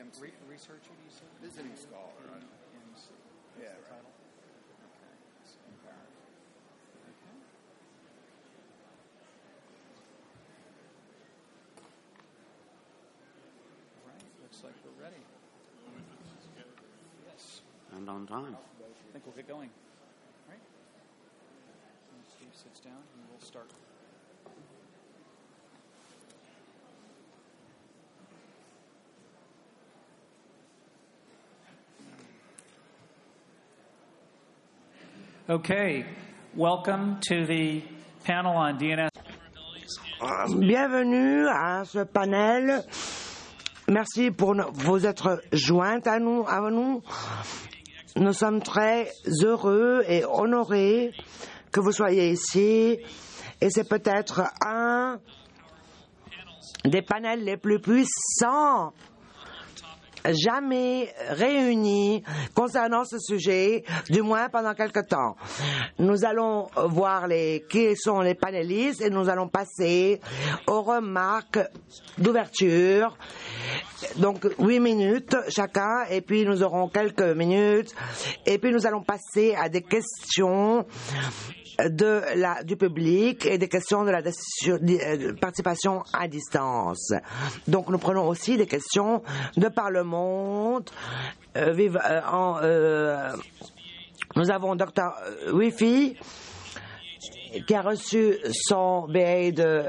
Researcher, you said? Visiting scholar. I don't know. Yeah, The right. title? Okay. So, okay. All right. Looks like we're ready. Yes. And on time. I think we'll get going. All right. And Steve sits down and we'll start. Okay. Welcome to the panel on DNS. Bienvenue à ce panel. Merci pour vous être jointes à nous. Nous sommes très heureux et honorés que vous soyez ici. Et c'est peut-être un des panels les plus puissants jamais réunis concernant ce sujet, du moins pendant quelque temps. Nous allons voir qui sont les panélistes et nous allons passer aux remarques d'ouverture. Donc 8 minutes chacun et puis nous aurons quelques minutes et puis nous allons passer à des questions du public et des questions de la participation à distance. Donc nous prenons aussi des questions de par le monde. Nous avons Dr. Wifi qui a reçu son BA de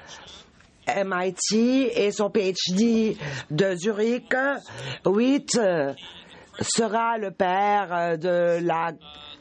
MIT et son PhD de Zurich. Witt sera le père de la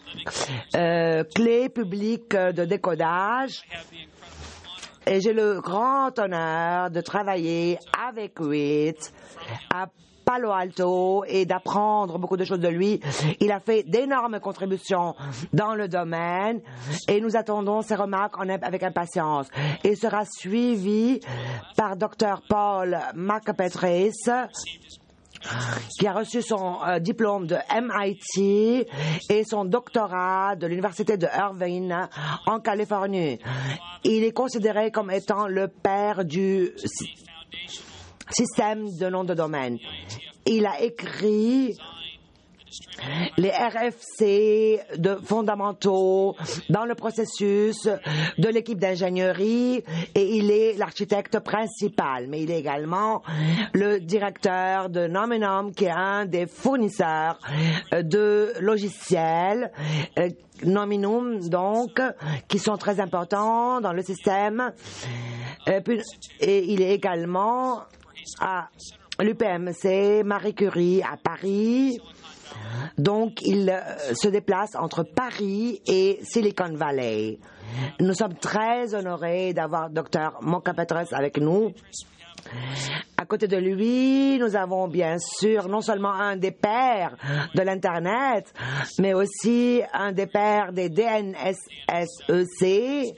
clé publique de décodage et j'ai le grand honneur de travailler avec Witt à Palo Alto et d'apprendre beaucoup de choses de lui. Il a fait d'énormes contributions dans le domaine et nous attendons ses remarques avec impatience. Il sera suivi par Dr. Paul McPetris qui a reçu son diplôme de MIT et son doctorat de l'Université de Irvine en Californie. Il est considéré comme étant le père du système de nom de domaine. Il a écrit les RFC fondamentaux dans le processus de l'équipe d'ingénierie et il est l'architecte principal, mais il est également le directeur de Nominum qui est un des fournisseurs de logiciels Nominum donc qui sont très importants dans le système et il est également à l'UPMC Marie Curie à Paris. Donc, il se déplace entre Paris et Silicon Valley. Nous sommes très honorés d'avoir Dr. McPetris avec nous. À côté de lui, nous avons bien sûr non seulement un des pères de l'Internet, mais aussi un des pères des DNSSEC.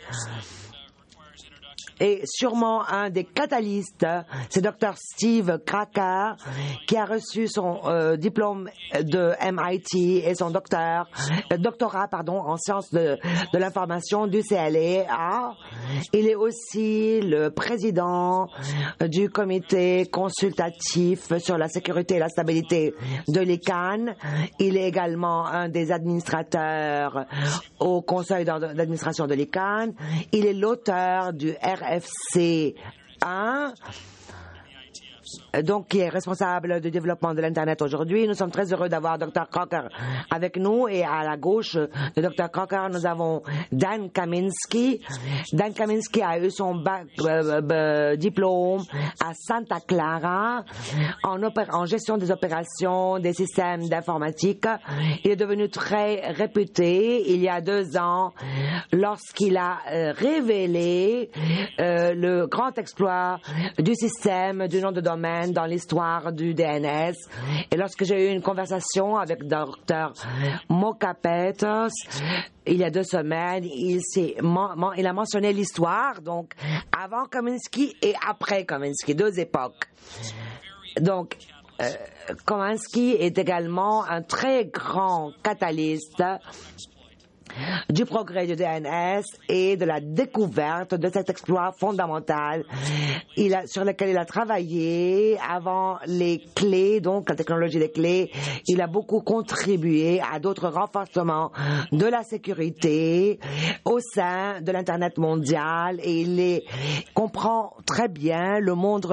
Et sûrement un des catalystes, c'est Dr. Steve Krakauer, qui a reçu son diplôme de MIT et son doctorat en sciences de l'information du CLA. Il est aussi le président du comité consultatif sur la sécurité et la stabilité de l'ICANN. Il est également un des administrateurs au conseil d'administration de l'ICANN. Il est l'auteur du RFC 1, donc qui est responsable du développement de l'Internet aujourd'hui. Nous sommes très heureux d'avoir Dr. Crocker avec nous et à la gauche de Dr. Crocker, nous avons Dan Kaminsky. Dan Kaminsky a eu son diplôme à Santa Clara en gestion des opérations des systèmes d'informatique. Il est devenu très réputé il y a 2 ans lorsqu'il a révélé le grand exploit du système du nom de domaine dans l'histoire du DNS. Et lorsque j'ai eu une conversation avec Dr. McPetris il y a 2 semaines, il a mentionné l'histoire, donc avant Kaminsky et après Kaminsky, 2 époques. Donc, Kaminsky est également un très grand catalyste du progrès du DNS et de la découverte de cet exploit fondamental sur lequel il a travaillé avant les clés, donc la technologie des clés. Il a beaucoup contribué à d'autres renforcements de la sécurité au sein de l'Internet mondial et il comprend très bien le monde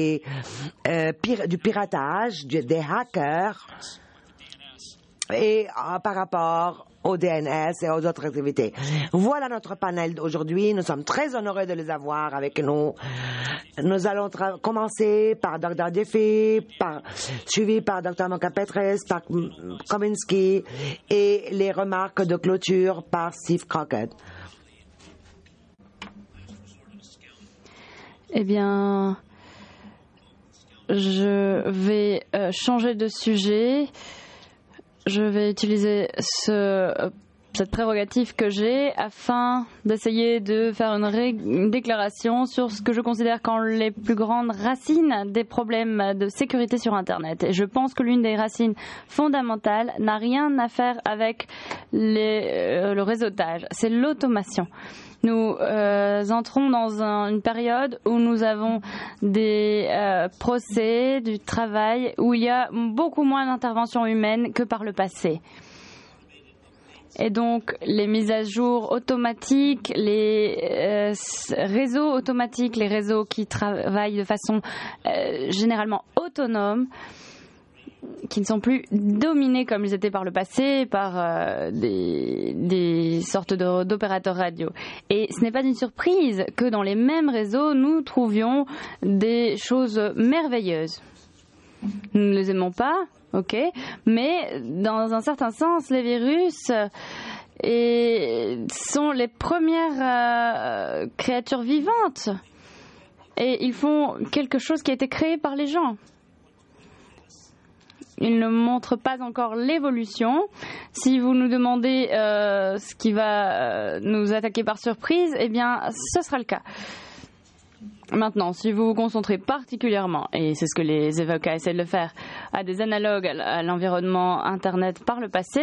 du piratage, des hackers et par rapport au DNS et aux autres activités. Voilà notre panel d'aujourd'hui. Nous sommes très honorés de les avoir avec nous. Nous allons commencer par Dr. Jeffy, suivi par Dr. Moka-Petres, par Kominski et les remarques de clôture par Steve Crockett. Eh bien, je vais changer de sujet. Je vais utiliser cette prérogative que j'ai afin d'essayer de faire une déclaration sur ce que je considère comme les plus grandes racines des problèmes de sécurité sur Internet. Et je pense que l'une des racines fondamentales n'a rien à faire avec le réseautage, c'est l'automation. Nous entrons dans une période où nous avons des procès, du travail, où il y a beaucoup moins d'intervention humaine que par le passé. Et donc, les mises à jour automatiques, les réseaux automatiques, les réseaux qui travaillent de façon généralement autonome, qui ne sont plus dominés comme ils étaient par le passé par des sortes d'opérateurs radio. Et ce n'est pas une surprise que dans les mêmes réseaux, nous trouvions des choses merveilleuses. Nous ne les aimons pas, ok, mais dans un certain sens, les virus sont les premières créatures vivantes. Et ils font quelque chose qui a été créé par les gens. Il ne montre pas encore l'évolution. Si vous nous demandez ce qui va nous attaquer par surprise, eh bien, ce sera le cas. Maintenant, si vous vous concentrez particulièrement, et c'est ce que les avocats essaient de le faire, à des analogues à l'environnement Internet par le passé,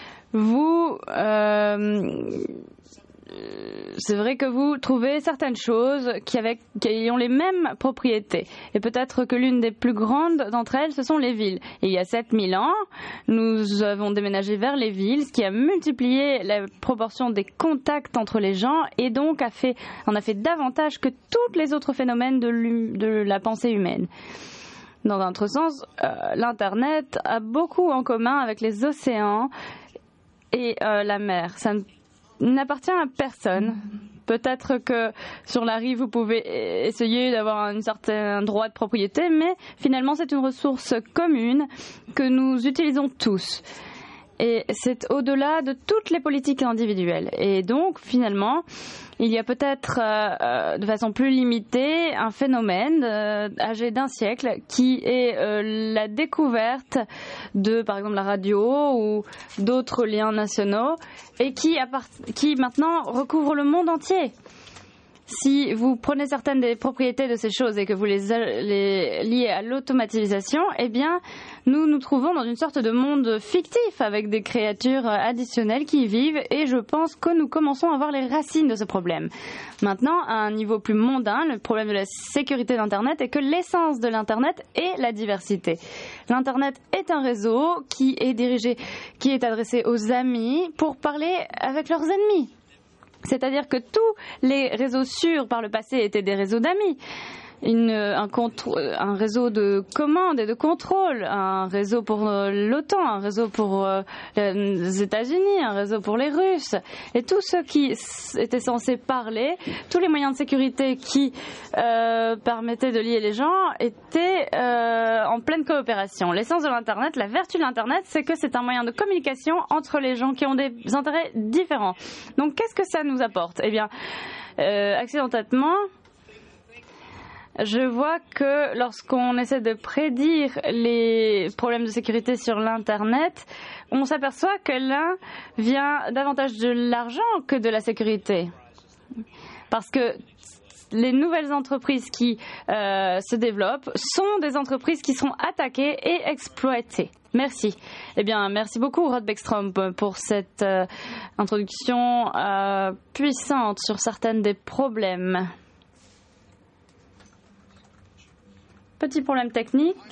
c'est vrai que vous trouvez certaines choses qui ont les mêmes propriétés. Et peut-être que l'une des plus grandes d'entre elles, ce sont les villes. Et il y a 7000 ans, nous avons déménagé vers les villes, ce qui a multiplié la proportion des contacts entre les gens et donc en a fait davantage que tous les autres phénomènes de la pensée humaine. Dans un autre sens, l'Internet a beaucoup en commun avec les océans et la mer. Ça n'appartient à personne. Peut-être que sur la rive, vous pouvez essayer d'avoir un certain droit de propriété, mais finalement, c'est une ressource commune que nous utilisons tous. Et c'est au-delà de toutes les politiques individuelles. Et donc, finalement, il y a peut-être, de façon plus limitée, un phénomène âgé d'un siècle qui est la découverte de, par exemple, la radio ou d'autres liens nationaux et qui maintenant recouvre le monde entier. Si vous prenez certaines des propriétés de ces choses et que vous les liez à l'automatisation, eh bien, nous nous trouvons dans une sorte de monde fictif avec des créatures additionnelles qui y vivent et je pense que nous commençons à voir les racines de ce problème. Maintenant, à un niveau plus mondain, le problème de la sécurité d'Internet est que l'essence de l'Internet est la diversité. L'Internet est un réseau qui est adressé aux amis pour parler avec leurs ennemis. C'est-à-dire que tous les réseaux sûrs par le passé étaient des réseaux d'amis. Un réseau de commande et de contrôle, un réseau pour l'OTAN, un réseau pour les États-Unis, un réseau pour les Russes. Et tous ceux qui étaient censés parler, tous les moyens de sécurité qui permettaient de lier les gens étaient en pleine coopération. L'essence de l'Internet, la vertu de l'Internet, c'est que c'est un moyen de communication entre les gens qui ont des intérêts différents. Donc qu'est-ce que ça nous apporte ? Eh bien, accidentellement, je vois que lorsqu'on essaie de prédire les problèmes de sécurité sur l'Internet, on s'aperçoit que l'un vient davantage de l'argent que de la sécurité. Parce que les nouvelles entreprises qui se développent sont des entreprises qui seront attaquées et exploitées. Merci. Eh bien, merci beaucoup, Rod Beckstrom, pour cette introduction puissante sur certains des problèmes. Petit problème technique.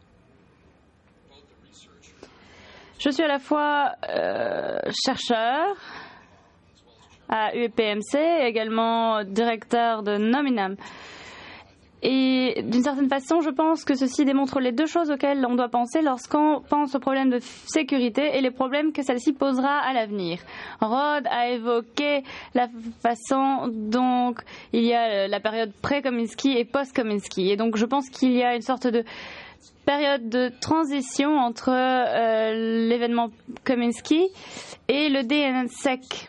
Je suis à la fois chercheur à UPMC et également directeur de Nominam. Et d'une certaine façon, je pense que ceci démontre les deux choses auxquelles on doit penser lorsqu'on pense aux problèmes de sécurité et les problèmes que celle-ci posera à l'avenir. Rod a évoqué la façon dont il y a la période pré-Kominsky et post-Kominsky. Et donc je pense qu'il y a une sorte de période de transition entre l'événement Kominsky et le DNSSEC,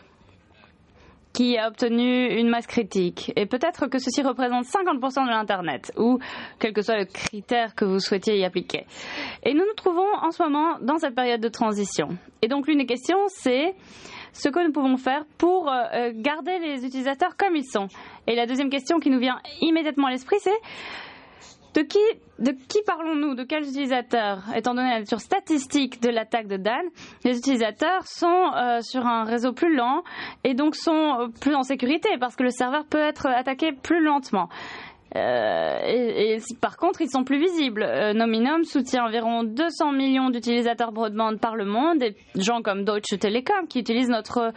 qui a obtenu une masse critique. Et peut-être que ceci représente 50% de l'Internet, ou quel que soit le critère que vous souhaitiez y appliquer. Et nous nous trouvons en ce moment dans cette période de transition. Et donc l'une des questions, c'est ce que nous pouvons faire pour garder les utilisateurs comme ils sont. Et la deuxième question qui nous vient immédiatement à l'esprit, c'est de qui parlons-nous? De quels utilisateurs? Étant donné la nature statistique de l'attaque de Dan, les utilisateurs sont sur un réseau plus lent et donc sont plus en sécurité parce que le serveur peut être attaqué plus lentement. Et par contre, ils sont plus visibles. Nominum soutient environ 200 millions d'utilisateurs broadband par le monde, des gens comme Deutsche Telekom qui utilisent notre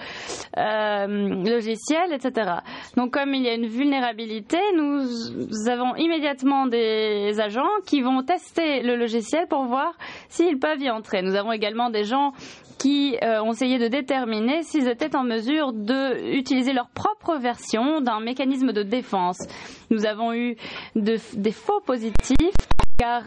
logiciel, etc. Donc, comme il y a une vulnérabilité, nous avons immédiatement des agents qui vont tester le logiciel pour voir s'ils peuvent y entrer. Nous avons également des gens qui ont essayé de déterminer s'ils étaient en mesure d'utiliser leur propre version d'un mécanisme de défense. Nous avons eu des faux positifs car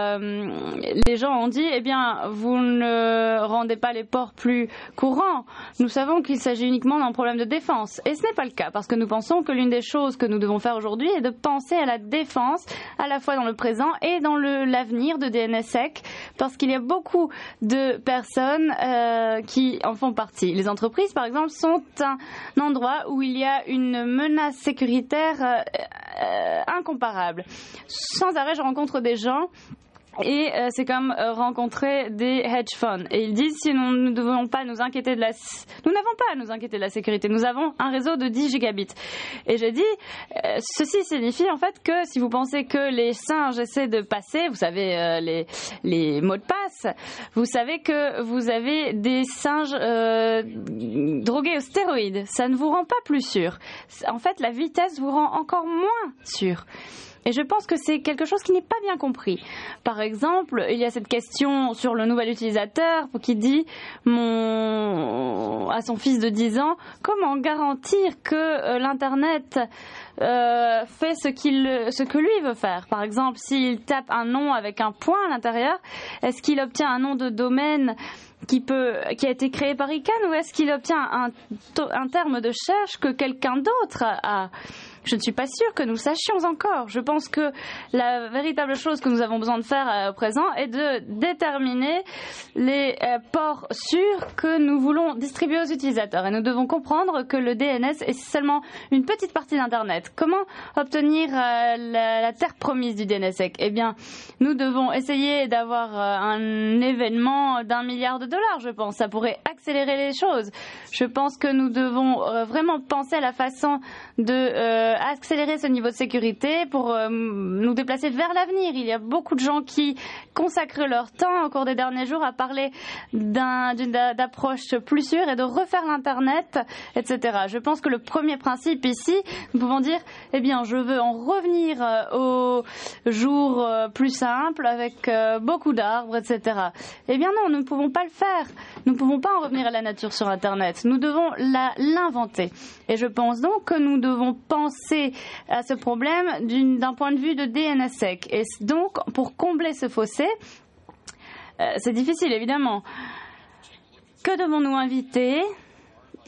les gens ont dit, eh bien, vous ne rendez pas les ports plus courants. Nous savons qu'il s'agit uniquement d'un problème de défense. Et ce n'est pas le cas, parce que nous pensons que l'une des choses que nous devons faire aujourd'hui est de penser à la défense, à la fois dans le présent et dans l'avenir de DNSSEC, parce qu'il y a beaucoup de personnes qui en font partie. Les entreprises, par exemple, sont un endroit où il y a une menace sécuritaire incomparable. Sans arrêt, je rencontre des gens et c'est comme rencontrer des hedge funds. Et ils disent si nous ne devons pas nous inquiéter de nous n'avons pas à nous inquiéter de la sécurité. Nous avons un réseau de 10 gigabits. Et je dis, ceci signifie en fait que si vous pensez que les singes essaient de passer, vous savez, les mots de passe, vous savez que vous avez des singes drogués aux stéroïdes. Ça ne vous rend pas plus sûr. En fait, la vitesse vous rend encore moins sûr. Et je pense que c'est quelque chose qui n'est pas bien compris. Par exemple, il y a cette question sur le nouvel utilisateur qui dit à son fils de 10 ans, comment garantir que l'Internet fait ce que lui veut faire. Par exemple, s'il tape un nom avec un point à l'intérieur, est-ce qu'il obtient un nom de domaine qui a été créé par ICANN ou est-ce qu'il obtient un terme de recherche que quelqu'un d'autre a? Je ne suis pas sûre que nous sachions encore. Je pense que la véritable chose que nous avons besoin de faire au présent est de déterminer les ports sûrs que nous voulons distribuer aux utilisateurs. Et nous devons comprendre que le DNS est seulement une petite partie d'Internet. Comment obtenir la terre promise du DNSSEC? Eh bien, nous devons essayer d'avoir un événement d'1 milliard de dollars, je pense. Ça pourrait accélérer les choses. Je pense que nous devons vraiment penser à la façon de accélérer ce niveau de sécurité pour nous déplacer vers l'avenir. Il y a beaucoup de gens qui consacrent leur temps au cours des derniers jours à parler d'une approche plus sûre et de refaire l'Internet, etc. Je pense que le premier principe ici, nous pouvons dire, eh bien, je veux en revenir au jour plus simple avec beaucoup d'arbres, etc. Eh bien non, nous ne pouvons pas le faire. Nous ne pouvons pas en revenir à la nature sur Internet. Nous devons l'inventer. Et je pense donc que nous devons penser à ce problème d'un point de vue de DNSSEC. Et donc, pour combler ce fossé, c'est difficile évidemment. Que devons-nous inviter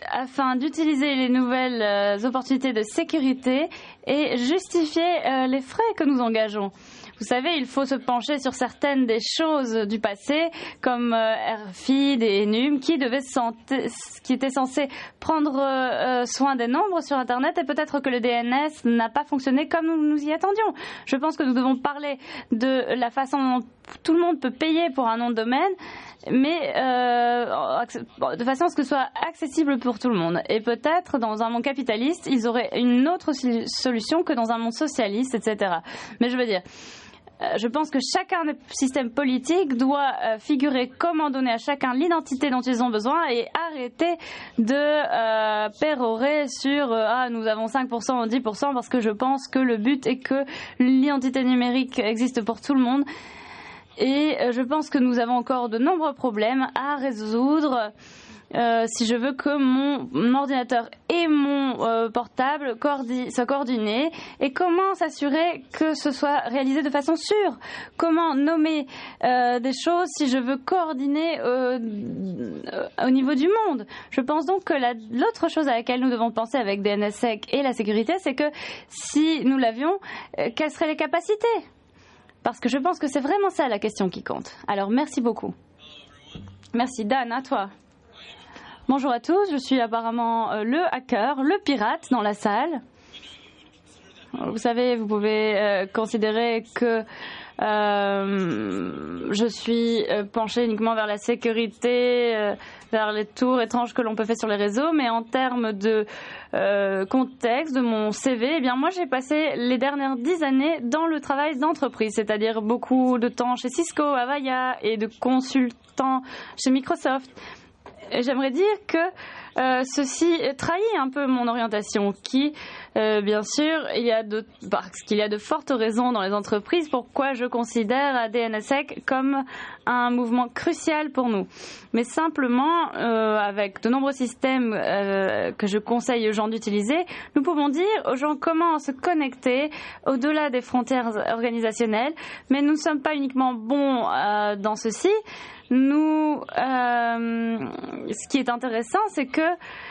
afin d'utiliser les nouvelles opportunités de sécurité et justifier les frais que nous engageons. Vous savez, il faut se pencher sur certaines des choses du passé, comme RFID et ENUM, qui étaient censés prendre soin des nombres sur Internet, et peut-être que le DNS n'a pas fonctionné comme nous y attendions. Je pense que nous devons parler de la façon dont tout le monde peut payer pour un nom de domaine, mais de façon à ce que ce soit accessible pour tout le monde. Et peut-être, dans un monde capitaliste, ils auraient une autre solution que dans un monde socialiste, etc. Mais je veux dire, je pense que chacun des systèmes politiques doit figurer comment donner à chacun l'identité dont ils ont besoin et arrêter de pérorer sur nous avons 5% ou 10% parce que je pense que le but est que l'identité numérique existe pour tout le monde. Et je pense que nous avons encore de nombreux problèmes à résoudre si je veux que mon ordinateur et mon portable soient coordonnés, et comment s'assurer que ce soit réalisé de façon sûre, comment nommer des choses si je veux coordonner au niveau du monde. Je pense donc que l'autre chose à laquelle nous devons penser avec DNSSEC et la sécurité, c'est que si nous l'avions, quelles seraient les capacités? Parce que je pense que c'est vraiment ça la question qui compte. Alors merci beaucoup. Merci Dan, à toi. Bonjour à tous, je suis apparemment le hacker, le pirate dans la salle. Vous savez, vous pouvez considérer que je suis penchée uniquement vers la sécurité, vers les tours étranges que l'on peut faire sur les réseaux, mais en termes de contexte de mon CV, eh bien moi j'ai passé les dernières 10 années dans le travail d'entreprise, c'est-à-dire beaucoup de temps chez Cisco, Avaya et de consultant chez Microsoft. Et j'aimerais dire que ceci trahit un peu mon orientation, qui, bien sûr, parce qu'il y a de fortes raisons dans les entreprises pourquoi je considère DNSSEC comme un mouvement crucial pour nous. Mais simplement, avec de nombreux systèmes que je conseille aux gens d'utiliser, nous pouvons dire aux gens comment se connecter au-delà des frontières organisationnelles. Mais nous ne sommes pas uniquement bons dans ceci. Ce qui est intéressant, c'est que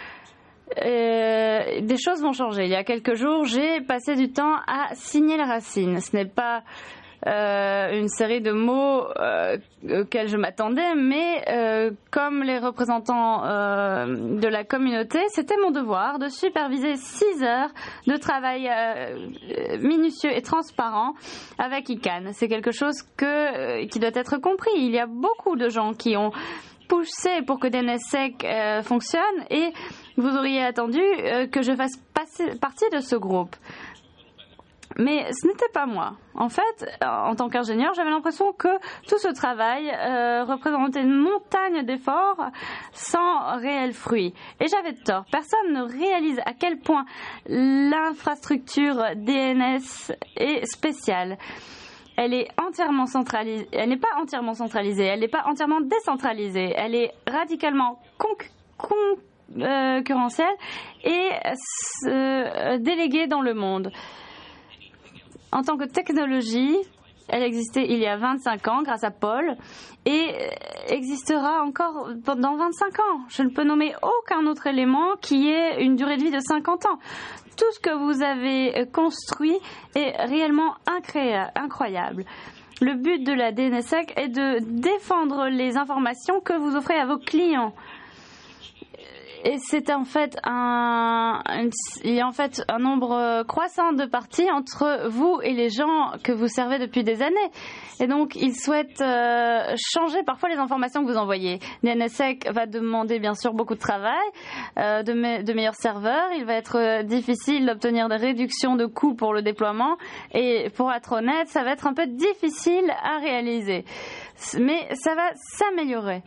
des choses vont changer. Il y a quelques jours, j'ai passé du temps à signer la racine. Ce n'est pas une série de mots auxquels je m'attendais, mais comme les représentants de la communauté, c'était mon devoir de superviser 6 heures de travail minutieux et transparent avec ICANN. C'est quelque chose qui doit être compris. Il y a beaucoup de gens qui ont poussé pour que DNSSEC fonctionne, et vous auriez attendu que je fasse partie de ce groupe. Mais ce n'était pas moi. En fait, en tant qu'ingénieur, j'avais l'impression que tout ce travail représentait une montagne d'efforts sans réel fruit. Et j'avais tort. Personne ne réalise à quel point l'infrastructure DNS est spéciale. Elle est entièrement centralisée. Elle n'est pas entièrement centralisée. Elle n'est pas entièrement décentralisée. Elle est radicalement concurrentielle et déléguée dans le monde. En tant que technologie, elle existait il y a 25 ans grâce à Paul et existera encore dans 25 ans. Je ne peux nommer aucun autre élément qui ait une durée de vie de 50 ans. Tout ce que vous avez construit est réellement incroyable. Le but de la DNSSEC est de défendre les informations que vous offrez à vos clients. Et c'est en fait il y a en fait un nombre croissant de parties entre vous et les gens que vous servez depuis des années. Et donc, ils souhaitent changer parfois les informations que vous envoyez. DNSSEC va demander bien sûr beaucoup de travail, de meilleurs serveurs. Il va être difficile d'obtenir des réductions de coûts pour le déploiement. Et pour être honnête, ça va être un peu difficile à réaliser. Mais ça va s'améliorer.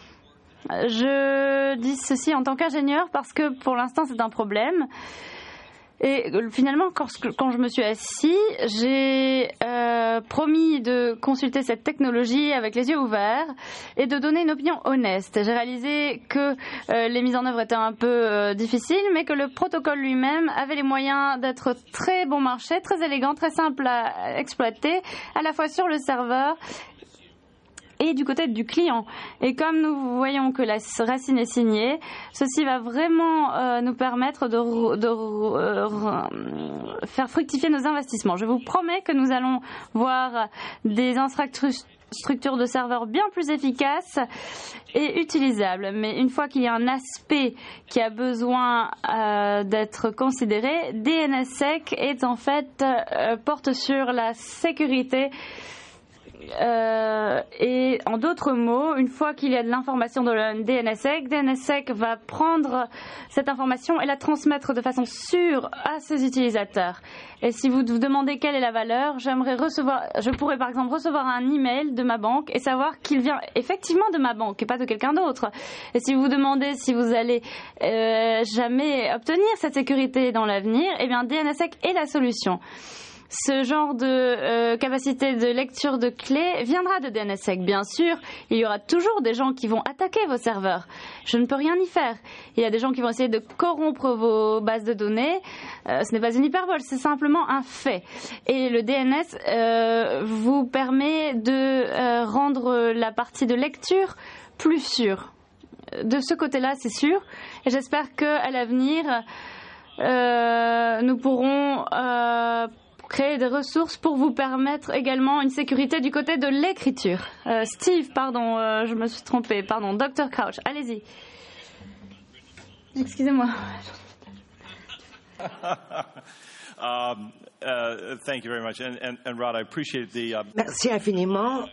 Je dis ceci en tant qu'ingénieur parce que pour l'instant c'est un problème. Et finalement, quand je me suis assis, j'ai promis de consulter cette technologie avec les yeux ouverts et de donner une opinion honnête. J'ai réalisé que les mises en œuvre étaient un peu difficiles, mais que le protocole lui-même avait les moyens d'être très bon marché, très élégant, très simple à exploiter, à la fois sur le serveur et du côté du client. Et comme nous voyons que la racine est signée, ceci va vraiment nous permettre de faire fructifier nos investissements. Je vous promets que nous allons voir des infrastructures de serveurs bien plus efficaces et utilisables. Mais une fois qu'il y a un aspect qui a besoin d'être considéré, DNSSEC est en fait porte sur la sécurité. Et en d'autres mots, une fois qu'il y a de l'information de la DNSSEC va prendre cette information et la transmettre de façon sûre à ses utilisateurs. Et si vous vous demandez quelle est la valeur, je pourrais par exemple recevoir un email de ma banque et savoir qu'il vient effectivement de ma banque et pas de quelqu'un d'autre. Et si vous vous demandez si vous allez jamais obtenir cette sécurité dans l'avenir, eh bien DNSSEC est la solution. Ce genre de capacité de lecture de clés viendra de DNSSEC, bien sûr. Il y aura toujours des gens qui vont attaquer vos serveurs. Je ne peux rien y faire. Il y a des gens qui vont essayer de corrompre vos bases de données. Ce n'est pas une hyperbole, c'est simplement un fait. Et le DNS vous permet de rendre la partie de lecture plus sûre. De ce côté-là, c'est sûr. Et j'espère qu'à l'avenir, nous pourrons créer des ressources pour vous permettre également une sécurité du côté de l'écriture. Steve, pardon, je me suis trompée. Pardon, Dr. Crouch, allez-y. Excusez-moi. Thank you very much. And Rod, I appreciate the... Merci infiniment.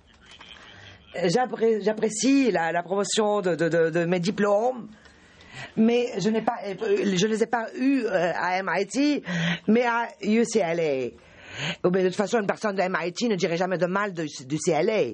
J'apprécie la promotion de mes diplômes. Mais je ne les ai pas eus à MIT, mais à UCLA. De toute façon, une personne de MIT ne dirait jamais de mal du CLA.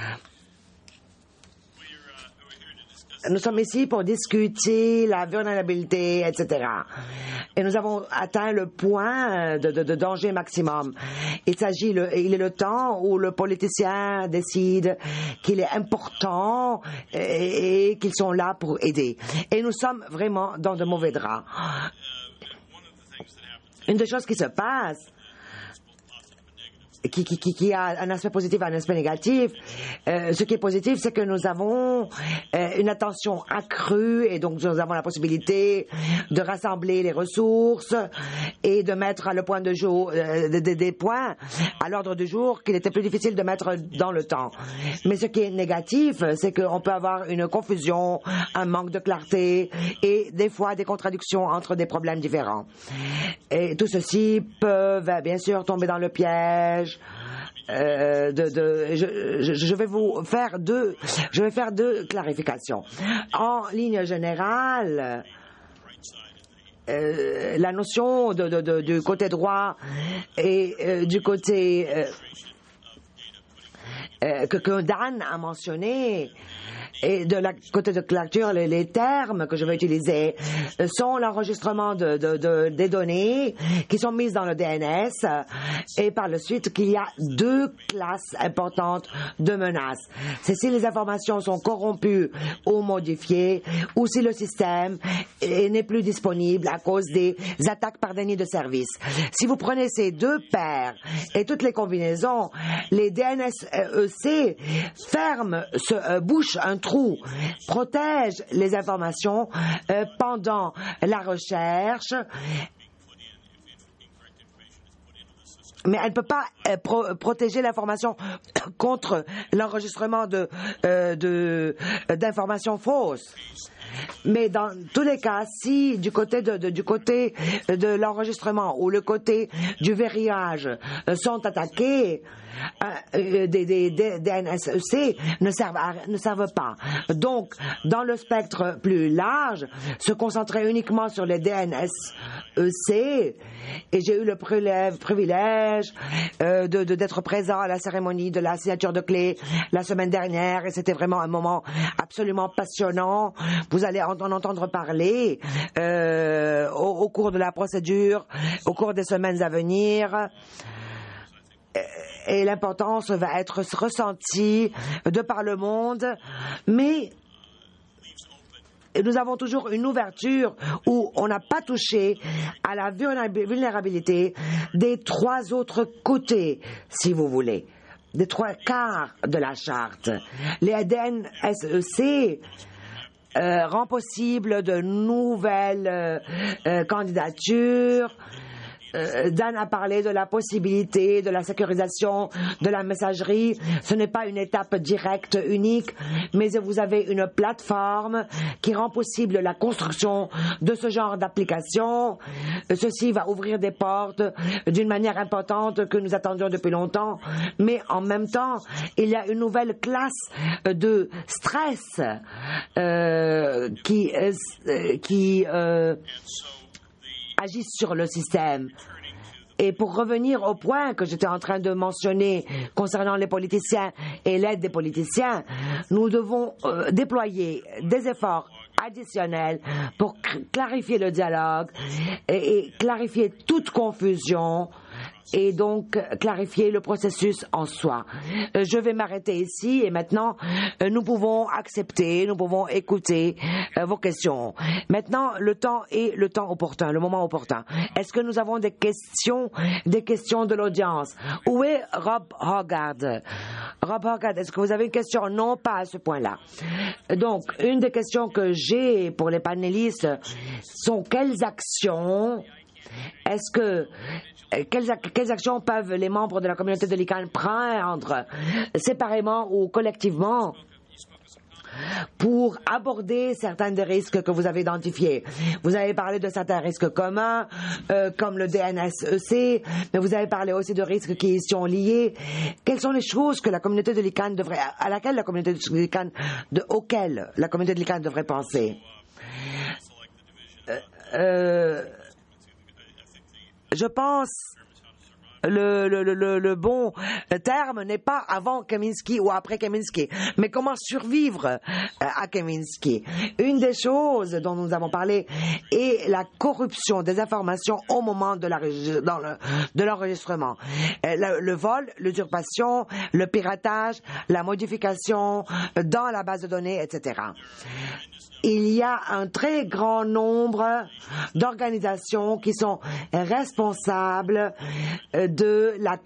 Nous sommes ici pour discuter la vulnérabilité, etc. Et nous avons atteint le point de danger maximum. Il est le temps où le politicien décide qu'il est important et qu'ils sont là pour aider. Et nous sommes vraiment dans de mauvais draps. Une des choses qui se passe, qui a un aspect positif et un aspect négatif. Ce qui est positif, c'est que nous avons une attention accrue et donc nous avons la possibilité de rassembler les ressources et de mettre le point de jour, des points à l'ordre du jour qu'il était plus difficile de mettre dans le temps. Mais ce qui est négatif, c'est qu'on peut avoir une confusion, un manque de clarté et des fois des contradictions entre des problèmes différents. Et tout ceci peut bien sûr tomber dans le piège. Je vais faire deux clarifications. En ligne générale, la notion du côté droit et du côté que Dan a mentionné, et de la côté de lecture, les termes que je vais utiliser sont l'enregistrement des données qui sont mises dans le DNS et par la suite qu'il y a deux classes importantes de menaces. C'est si les informations sont corrompues ou modifiées ou si le système n'est plus disponible à cause des attaques par déni de service. Si vous prenez ces deux paires et toutes les combinaisons, les DNSEC bouchent un trou, protège les informations pendant la recherche, mais elle ne peut pas protéger l'information contre l'enregistrement d'informations fausses. Mais dans tous les cas, si du côté de l'enregistrement ou le côté du verrouillage sont attaqués, des DNSEC ne servent pas. Donc, dans le spectre plus large, se concentrer uniquement sur les DNSEC, et j'ai eu le privilège d'être présent à la cérémonie de la signature de clé la semaine dernière, et c'était vraiment un moment absolument passionnant. Vous allez en entendre parler au cours de la procédure, au cours des semaines à venir. Et l'importance va être ressentie de par le monde, mais nous avons toujours une ouverture où on n'a pas touché à la vulnérabilité des trois autres côtés, si vous voulez. des 3/4 de la charte. Les DNSEC rend possible de nouvelles candidatures. Dan a parlé de la possibilité de la sécurisation de la messagerie. Ce n'est pas une étape directe, unique, mais vous avez une plateforme qui rend possible la construction de ce genre d'application. Ceci va ouvrir des portes d'une manière importante que nous attendions depuis longtemps, mais en même temps, il y a une nouvelle classe de stress qui agissent sur le système. Et pour revenir au point que j'étais en train de mentionner concernant les politiciens et l'aide des politiciens, nous devons déployer des efforts additionnels pour clarifier le dialogue et clarifier toute confusion et donc clarifier le processus en soi. Je vais m'arrêter ici et maintenant nous pouvons accepter, nous pouvons écouter vos questions. Maintenant, le temps est le temps opportun, le moment opportun. Est-ce que nous avons des questions de l'audience? Où est Rob Hoggard? Rob Hoggard, est-ce que vous avez une question? Non, pas à ce point-là. Donc, une des questions que j'ai pour les panélistes sont quelles actions quelles actions peuvent les membres de la communauté de l'ICANN prendre séparément ou collectivement pour aborder certains des risques que vous avez identifiés? Vous avez parlé de certains risques communs, comme le DNSEC, mais vous avez parlé aussi de risques qui y sont liés. Quelles sont les choses que la communauté de l'ICANN auxquelles la communauté de l'ICANN devrait penser? Je pense le bon terme n'est pas avant Kaminsky ou après Kaminsky, mais comment survivre à Kaminsky. Une des choses dont nous avons parlé est la corruption des informations au moment de l'enregistrement. Le vol, l'usurpation, le piratage, la modification dans la base de données, etc. Il y a un très grand nombre d'organisations qui sont responsables de la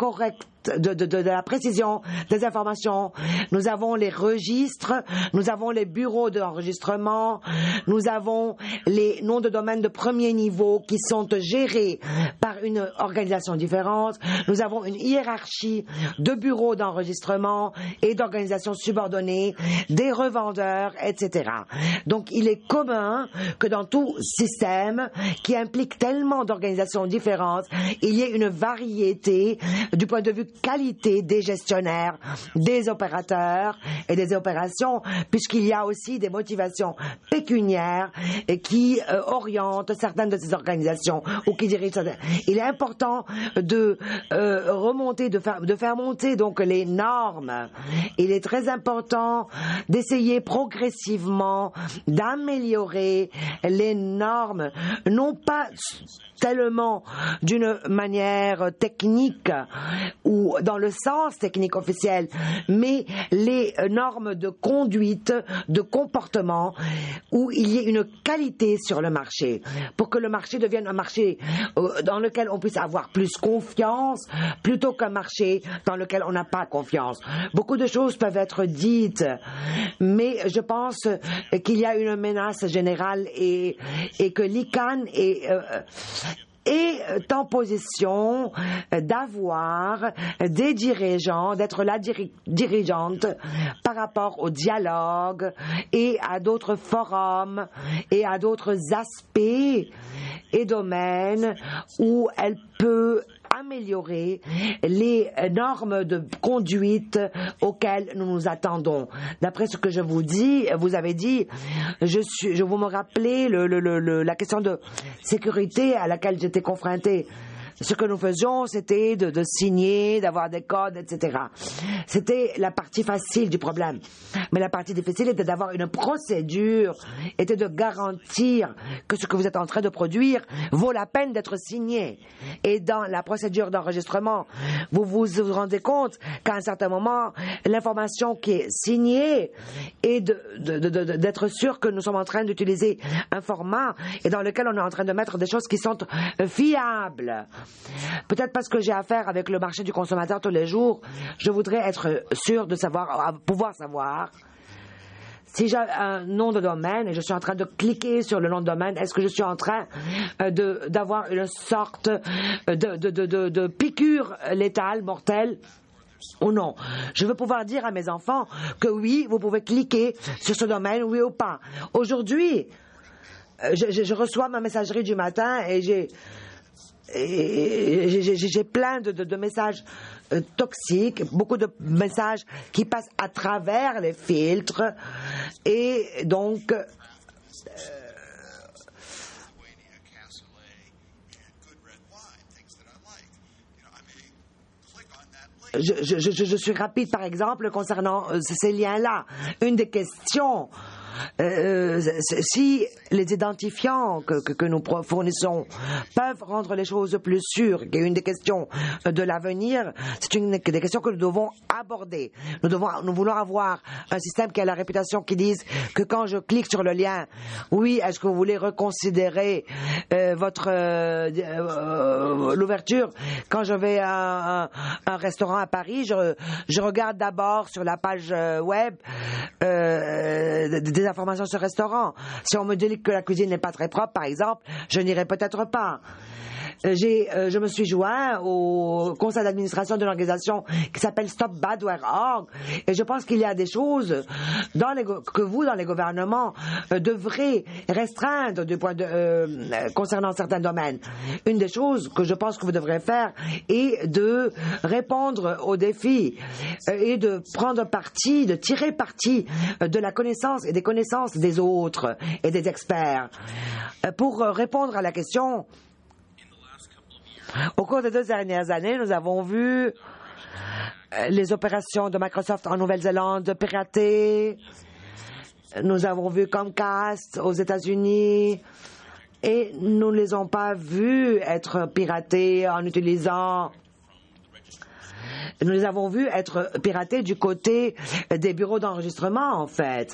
la précision des informations. Nous avons les registres, nous avons les bureaux d'enregistrement, nous avons les noms de domaine de premier niveau qui sont gérés par une organisation différente. Nous avons une hiérarchie de bureaux d'enregistrement et d'organisations subordonnées, des revendeurs, etc. Donc il est commun que dans tout système qui implique tellement d'organisations différentes, il y ait une variété du point de vue qualité des gestionnaires, des opérateurs et des opérations, puisqu'il y a aussi des motivations pécuniaires qui orientent certaines de ces organisations ou qui dirigent certaines. Il est important de remonter, de faire monter donc les normes. Il est très important d'essayer progressivement d'améliorer les normes, non pas tellement d'une manière technique ou dans le sens technique officiel, mais les normes de conduite, de comportement, où il y ait une qualité sur le marché, pour que le marché devienne un marché dans lequel on puisse avoir plus confiance, plutôt qu'un marché dans lequel on n'a pas confiance. Beaucoup de choses peuvent être dites, mais je pense qu'il y a une menace générale et que l'ICANN est en position d'avoir des dirigeants, d'être la dirigeante par rapport au dialogue et à d'autres forums et à d'autres aspects et domaines où elle peut améliorer les normes de conduite auxquelles nous nous attendons. D'après ce que je vous dis, vous avez dit, vous me rappelez la question de sécurité à laquelle j'étais confrontée. Ce que nous faisions, c'était de signer, d'avoir des codes, etc. C'était la partie facile du problème. Mais la partie difficile était d'avoir une procédure, était de garantir que ce que vous êtes en train de produire vaut la peine d'être signé. Et dans la procédure d'enregistrement, vous vous rendez compte qu'à un certain moment, l'information qui est signée est d'être sûr que nous sommes en train d'utiliser un format et dans lequel on est en train de mettre des choses qui sont fiables. Peut-être parce que j'ai affaire avec le marché du consommateur tous les jours, je voudrais être sûr de pouvoir savoir si j'ai un nom de domaine et je suis en train de cliquer sur le nom de domaine, est-ce que je suis en train d'avoir une sorte de piqûre létale, mortelle ou non? Je veux pouvoir dire à mes enfants que oui, vous pouvez cliquer sur ce domaine, oui ou pas. Aujourd'hui, je reçois ma messagerie du matin et j'ai plein de messages toxiques, beaucoup de messages qui passent à travers les filtres et donc je suis rapide par exemple concernant ces liens-là. Une des questions, si les identifiants que nous fournissons peuvent rendre les choses plus sûres, qui est une des questions de l'avenir, c'est une des questions que nous devons aborder. Nous voulons avoir un système qui a la réputation qui dise que quand je clique sur le lien, oui, est-ce que vous voulez reconsidérer l'ouverture? Quand je vais à un restaurant à Paris, je regarde d'abord sur la page web des informations sur ce restaurant. Si on me dit que la cuisine n'est pas très propre, par exemple, je n'irai peut-être pas. Je me suis joint au conseil d'administration de l'organisation qui s'appelle StopBadware.org et je pense qu'il y a des choses que vous, dans les gouvernements, devrez restreindre concernant certains domaines. Une des choses que je pense que vous devrez faire est de répondre aux défis et de prendre parti, de tirer parti de la connaissance et des connaissances des autres et des experts. Pour répondre à la question, au cours des 2 dernières années, nous avons vu les opérations de Microsoft en Nouvelle-Zélande piratées. Nous avons vu Comcast aux États-Unis et nous ne les avons pas vus être piratés en utilisant. Nous les avons vus être piratés du côté des bureaux d'enregistrement, en fait.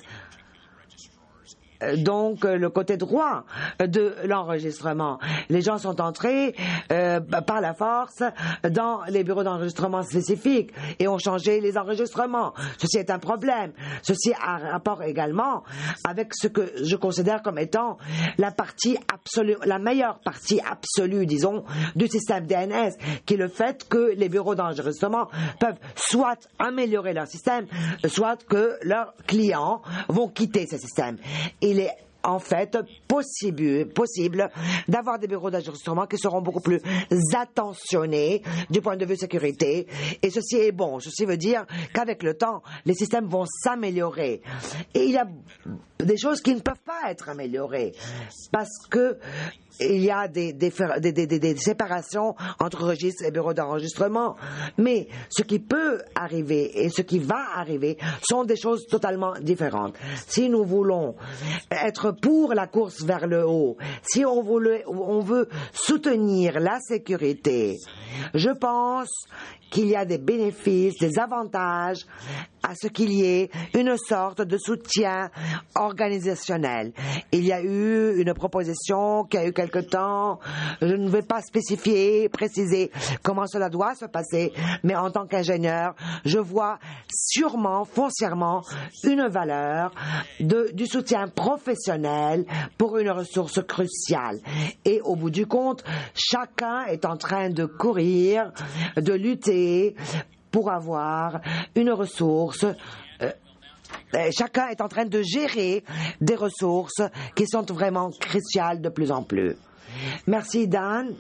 Donc le côté droit de l'enregistrement. Les gens sont entrés par la force dans les bureaux d'enregistrement spécifiques et ont changé les enregistrements. Ceci est un problème. Ceci a un rapport également avec ce que je considère comme étant la meilleure partie absolue, disons, du système DNS, qui est le fait que les bureaux d'enregistrement peuvent soit améliorer leur système, soit que leurs clients vont quitter ce système. Il est en fait possible d'avoir des bureaux d'enregistrement qui seront beaucoup plus attentionnés du point de vue sécurité. Et ceci est bon. Ceci veut dire qu'avec le temps, les systèmes vont s'améliorer. Et il y a des choses qui ne peuvent pas être améliorées parce que il y a des séparations entre registres et bureaux d'enregistrement. Mais ce qui peut arriver et ce qui va arriver sont des choses totalement différentes. Si nous voulons être pour la course vers le haut, si on veut soutenir la sécurité, je pense qu'il y a des bénéfices, des avantages à ce qu'il y ait une sorte de soutien organisationnel. Il y a eu une proposition qui a eu quelque temps, je ne vais pas préciser comment cela doit se passer, mais en tant qu'ingénieur, je vois sûrement, foncièrement, une valeur du soutien professionnel pour une ressource cruciale. Et au bout du compte, chacun est en train de courir, de lutter pour avoir une ressource. Chacun est en train de gérer des ressources qui sont vraiment cruciales de plus en plus. Merci, Dan.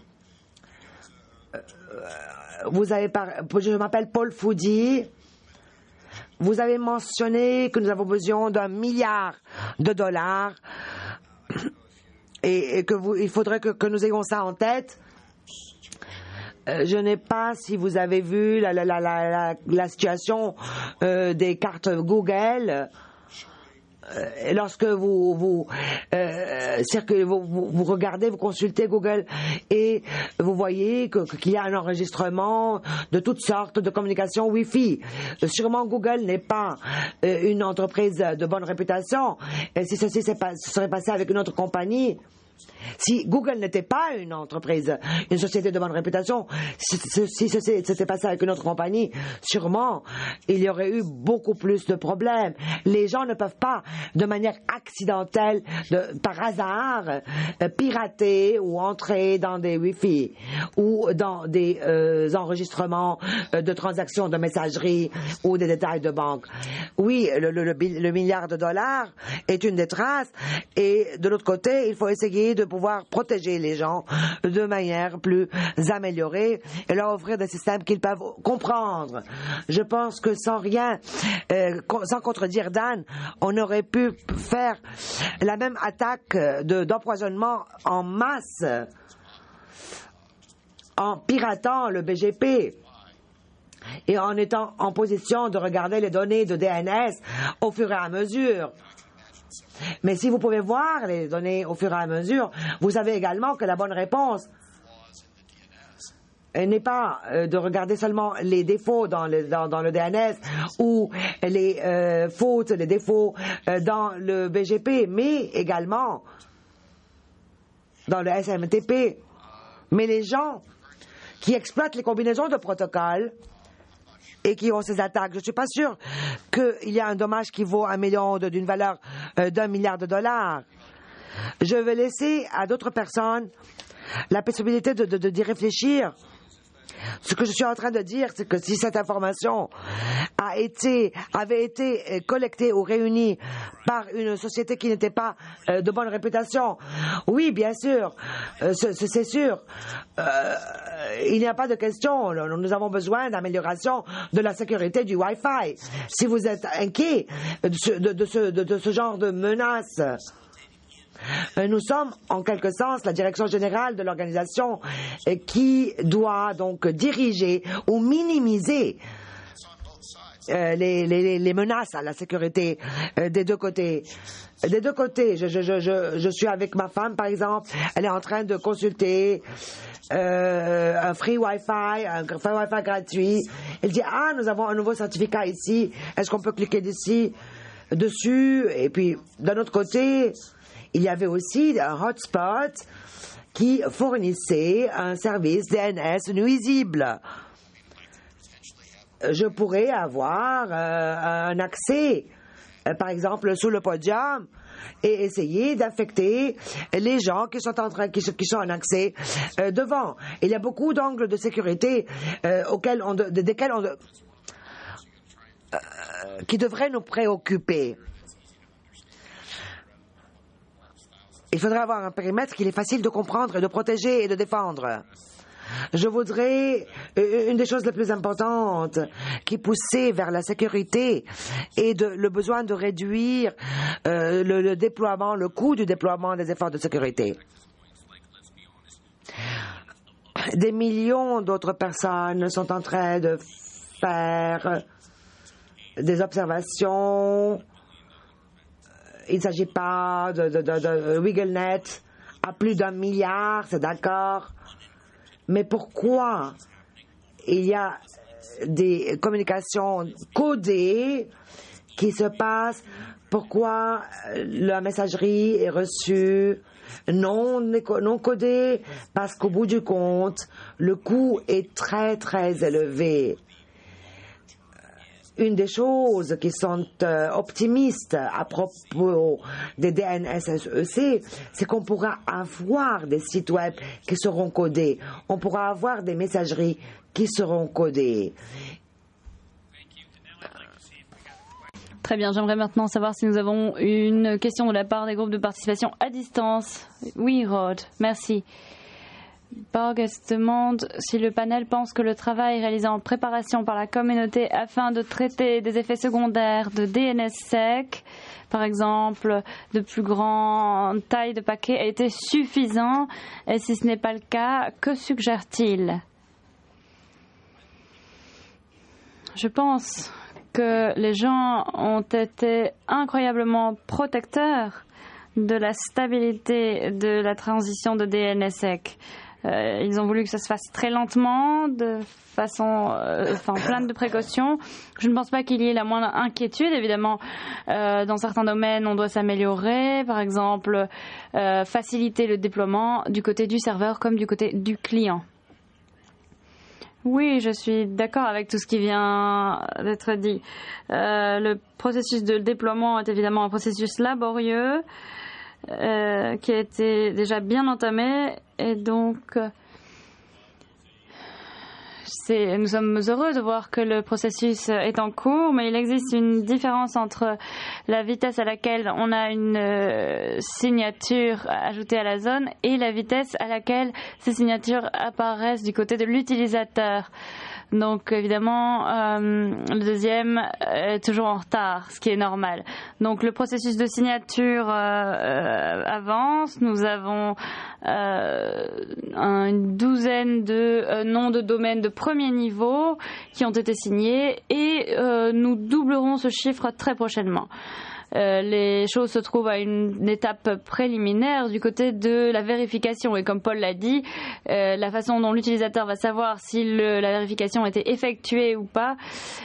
Je m'appelle Paul Foody. Vous avez mentionné que nous avons besoin d'1 milliard de dollars et il faudrait que nous ayons ça en tête. Je n'ai pas, si vous avez vu la situation des cartes Google. Lorsque vous regardez, vous consultez Google et vous voyez qu'il y a un enregistrement de toutes sortes de communications Wi-Fi. Sûrement Google n'est pas une entreprise de bonne réputation. Et si ceci se serait passé avec une autre compagnie, Si Google n'était pas une entreprise, une société de bonne réputation, si c'était passé avec une autre compagnie, sûrement, il y aurait eu beaucoup plus de problèmes. Les gens ne peuvent pas, de manière accidentelle, par hasard, pirater ou entrer dans des Wi-Fi ou dans des enregistrements de transactions de messagerie ou des détails de banque. Oui, le milliard de dollars est une des traces, et de l'autre côté, il faut essayer de pouvoir protéger les gens de manière plus améliorée et leur offrir des systèmes qu'ils peuvent comprendre. Je pense que sans contredire Dan, on aurait pu faire la même attaque d'empoisonnement en masse en piratant le BGP et en étant en position de regarder les données de DNS au fur et à mesure. Mais si vous pouvez voir les données au fur et à mesure, vous savez également que la bonne réponse n'est pas de regarder seulement les défauts dans le DNS ou les fautes, les défauts dans le BGP, mais également dans le SMTP. Mais les gens qui exploitent les combinaisons de protocoles et qui ont ces attaques, je ne suis pas sûr qu'il y a un dommage qui vaut d'une valeur d'1 milliard de dollars. Je vais laisser à d'autres personnes la possibilité d'y réfléchir. Ce que je suis en train de dire, c'est que si cette information avait été collectée ou réunie par une société qui n'était pas de bonne réputation, oui, bien sûr, c'est sûr, il n'y a pas de question. Nous avons besoin d'amélioration de la sécurité du Wi-Fi. Si vous êtes inquiet de ce genre de menace, nous sommes, en quelque sens, la direction générale de l'organisation qui doit donc diriger ou minimiser les menaces à la sécurité des deux côtés. Des deux côtés. Je suis avec ma femme, par exemple. Elle est en train de consulter un free Wi-Fi, un free Wi-Fi gratuit. Elle dit, nous avons un nouveau certificat ici. Est-ce qu'on peut cliquer dessus? Et puis, d'un autre côté, il y avait aussi un hotspot qui fournissait un service DNS nuisible. Je pourrais avoir un accès, par exemple, sous le podium et essayer d'affecter les gens qui sont en accès devant. Il y a beaucoup d'angles de sécurité qui devraient nous préoccuper. Il faudrait avoir un périmètre qu'il est facile de comprendre et de protéger et de défendre. Je voudrais une des choses les plus importantes qui poussait vers la sécurité et le besoin de réduire le coût du déploiement des efforts de sécurité. Des millions d'autres personnes sont en train de faire des observations. Il ne s'agit pas de WiggleNet à plus d'1 milliard, c'est d'accord. Mais pourquoi il y a des communications codées qui se passent? Pourquoi la messagerie est reçue non codée? Parce qu'au bout du compte, le coût est très très élevé. Une des choses qui sont optimistes à propos des DNSSEC, c'est qu'on pourra avoir des sites web qui seront codés. On pourra avoir des messageries qui seront codées. Très bien, j'aimerais maintenant savoir si nous avons une question de la part des groupes de participation à distance. Oui, Rod, merci. Borges demande si le panel pense que le travail réalisé en préparation par la communauté afin de traiter des effets secondaires de DNSSEC, par exemple de plus grande taille de paquet, a été suffisant, et si ce n'est pas le cas, que suggère-t-il? Je pense que les gens ont été incroyablement protecteurs de la stabilité de la transition de DNSSEC. Ils ont voulu que ça se fasse très lentement, de façon pleine de précautions. Je ne pense pas qu'il y ait la moindre inquiétude. Évidemment, dans certains domaines, on doit s'améliorer. Par exemple, faciliter le déploiement du côté du serveur comme du côté du client. Oui, je suis d'accord avec tout ce qui vient d'être dit. Le processus de déploiement est évidemment un processus laborieux qui a été déjà bien entamé et donc nous sommes heureux de voir que le processus est en cours, mais il existe une différence entre la vitesse à laquelle on a une signature ajoutée à la zone et la vitesse à laquelle ces signatures apparaissent du côté de l'utilisateur. Donc évidemment, le deuxième est toujours en retard, ce qui est normal. Donc le processus de signature avance. Nous avons une douzaine de noms de domaines de premier niveau qui ont été signés et nous doublerons ce chiffre très prochainement. Les choses se trouvent à une étape préliminaire du côté de la vérification. Et comme Paul l'a dit, la façon dont l'utilisateur va savoir si la vérification a été effectuée ou pas,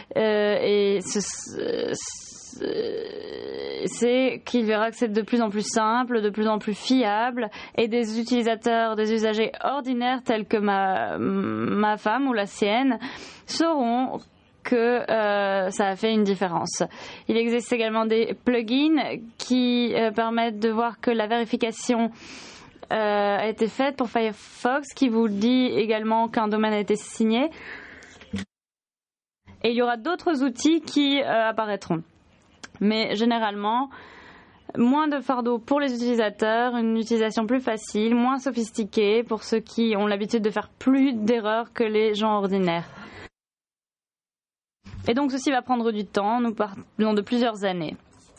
c'est qu'il verra que c'est de plus en plus simple, de plus en plus fiable, et des utilisateurs, des usagers ordinaires tels que ma femme ou la sienne sauront que ça a fait une différence. Il existe également des plugins qui permettent de voir que la vérification a été faite pour Firefox, qui vous dit également qu'un domaine a été signé. Et il y aura d'autres outils qui apparaîtront. Mais généralement, moins de fardeau pour les utilisateurs, une utilisation plus facile, moins sophistiquée pour ceux qui ont l'habitude de faire plus d'erreurs que les gens ordinaires. Et donc ceci va prendre du temps, nous parlons de plusieurs années.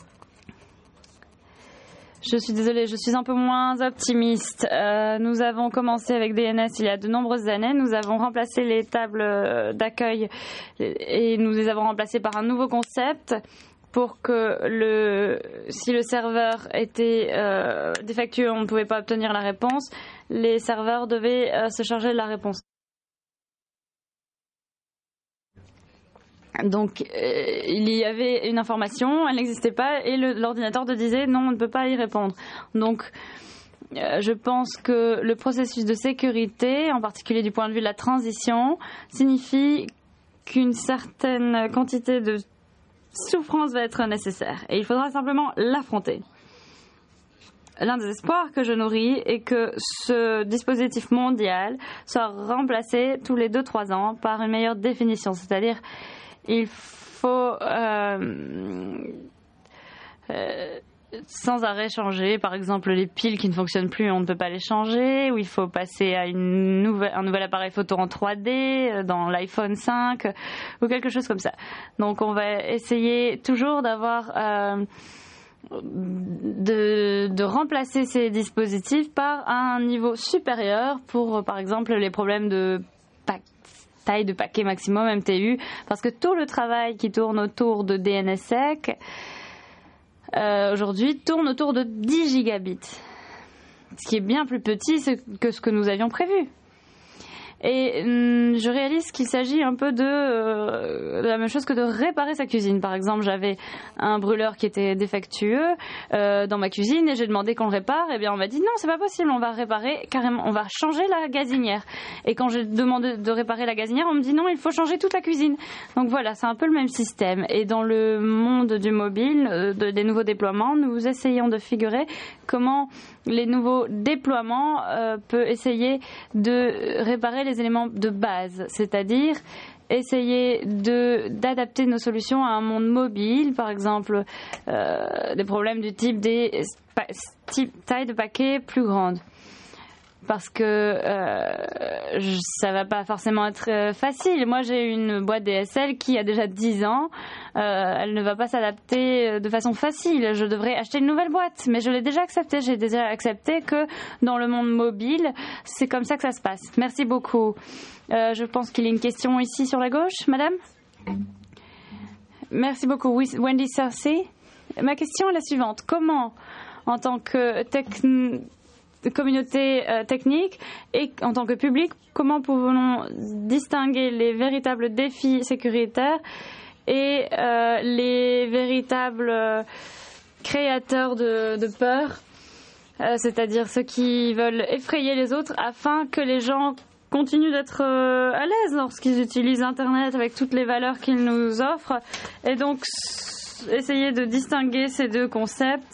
Je suis désolée, je suis un peu moins optimiste. Nous avons commencé avec DNS il y a de nombreuses années. Nous avons remplacé les tables d'accueil et nous les avons remplacées par un nouveau concept pour que si le serveur était défectueux, on ne pouvait pas obtenir la réponse. Les serveurs devaient se charger de la réponse. Donc, il y avait une information, elle n'existait pas, et l'ordinateur te disait non, on ne peut pas y répondre. Donc, je pense que le processus de sécurité, en particulier du point de vue de la transition, signifie qu'une certaine quantité de souffrance va être nécessaire, et il faudra simplement l'affronter. L'un des espoirs que je nourris est que ce dispositif mondial soit remplacé tous les 2-3 ans par une meilleure définition, c'est-à-dire il faut sans arrêt changer, par exemple les piles qui ne fonctionnent plus, on ne peut pas les changer, ou il faut passer à un nouvel appareil photo en 3D dans l'iPhone 5 ou quelque chose comme ça. Donc on va essayer toujours d'avoir de remplacer ces dispositifs par un niveau supérieur pour par exemple les problèmes de taille de paquet maximum MTU, parce que tout le travail qui tourne autour de DNSSEC aujourd'hui tourne autour de 10 gigabits, ce qui est bien plus petit que ce que nous avions prévu. Et je réalise qu'il s'agit un peu de la même chose que de réparer sa cuisine. Par exemple, j'avais un brûleur qui était défectueux dans ma cuisine et j'ai demandé qu'on le répare. Et bien, on m'a dit non, c'est pas possible, on va réparer carrément, on va changer la gazinière. Et quand j'ai demandé de réparer la gazinière, on me dit non, il faut changer toute la cuisine. Donc voilà, c'est un peu le même système. Et dans le monde du mobile, des nouveaux déploiements, nous essayons de figurer comment les nouveaux déploiements peuvent essayer de réparer les éléments de base, c'est-à-dire essayer d'adapter nos solutions à un monde mobile, par exemple des problèmes du type des tailles de paquets plus grandes. Parce que ça va pas forcément être facile. Moi, j'ai une boîte DSL qui a déjà 10 ans. Elle ne va pas s'adapter de façon facile. Je devrais acheter une nouvelle boîte. Mais je l'ai déjà accepté. J'ai déjà accepté que dans le monde mobile, c'est comme ça que ça se passe. Merci beaucoup. Je pense qu'il y a une question ici sur la gauche, madame. Merci beaucoup. Wendy Cersei. Ma question est la suivante. Comment, en tant que communauté technique et en tant que public, comment pouvons-nous distinguer les véritables défis sécuritaires et les véritables créateurs de peur, c'est-à-dire ceux qui veulent effrayer les autres afin que les gens continuent d'être à l'aise lorsqu'ils utilisent Internet avec toutes les valeurs qu'il nous offre. Et donc, essayer de distinguer ces deux concepts.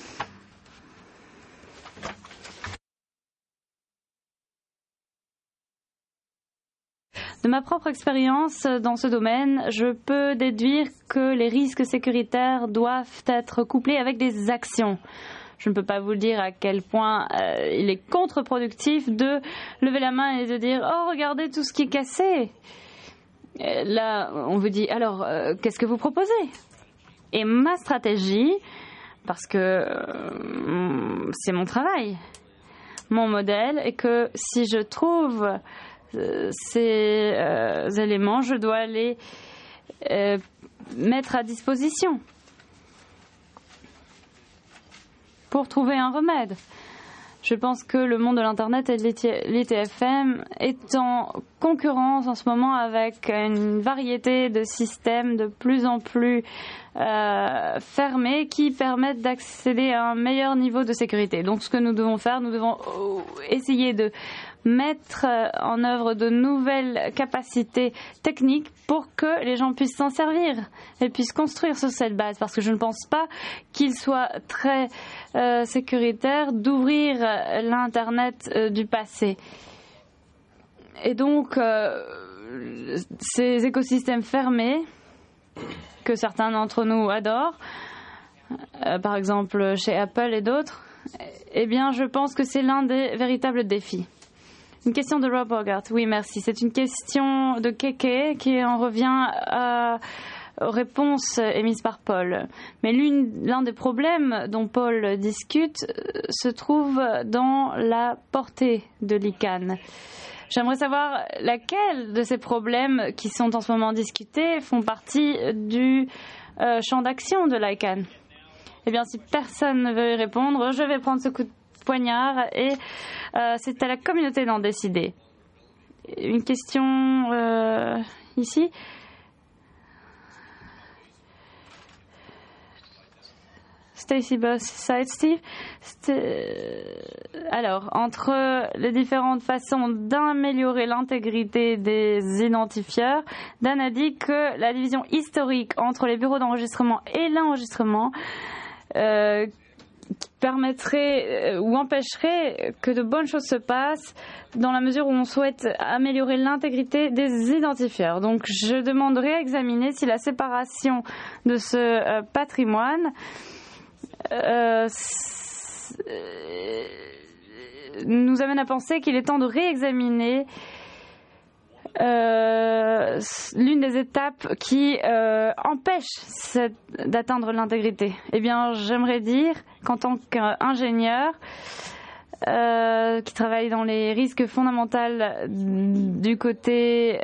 De ma propre expérience dans ce domaine, je peux déduire que les risques sécuritaires doivent être couplés avec des actions. Je ne peux pas vous dire à quel point il est contre-productif de lever la main et de dire « Oh, regardez tout ce qui est cassé !» Là, on vous dit « Alors, qu'est-ce que vous proposez ?» Et ma stratégie, parce que c'est mon travail, mon modèle, est que si je trouve ces éléments, je dois les mettre à disposition pour trouver un remède. Je pense que le monde de l'Internet et de l'ITFM est en concurrence en ce moment avec une variété de systèmes de plus en plus fermés qui permettent d'accéder à un meilleur niveau de sécurité. Donc ce que nous devons faire, nous devons essayer de mettre en œuvre de nouvelles capacités techniques pour que les gens puissent s'en servir et puissent construire sur cette base, parce que je ne pense pas qu'il soit très sécuritaire d'ouvrir l'Internet du passé. Et donc, ces écosystèmes fermés, que certains d'entre nous adorent, par exemple chez Apple et d'autres, eh bien, je pense que c'est l'un des véritables défis. Une question de Rob Bogart. Oui, merci. C'est une question de Keke qui en revient aux réponses émises par Paul. Mais l'un des problèmes dont Paul discute se trouve dans la portée de l'ICANN. J'aimerais savoir laquelle de ces problèmes qui sont en ce moment discutés font partie du champ d'action de l'ICANN. Eh bien, si personne ne veut y répondre, je vais prendre ce coup de poignard et c'est à la communauté d'en décider. Une question ici. Stacy Boss, Side Steve. Alors, entre les différentes façons d'améliorer l'intégrité des identifieurs, Dan a dit que la division historique entre les bureaux d'enregistrement et l'enregistrement permettrait ou empêcherait que de bonnes choses se passent dans la mesure où on souhaite améliorer l'intégrité des identifieurs. Donc, je demande de réexaminer si la séparation de ce patrimoine nous amène à penser qu'il est temps de réexaminer l'une des étapes qui empêche d'atteindre l'intégrité. Eh bien, j'aimerais dire qu'en tant qu'ingénieur qui travaille dans les risques fondamentaux du côté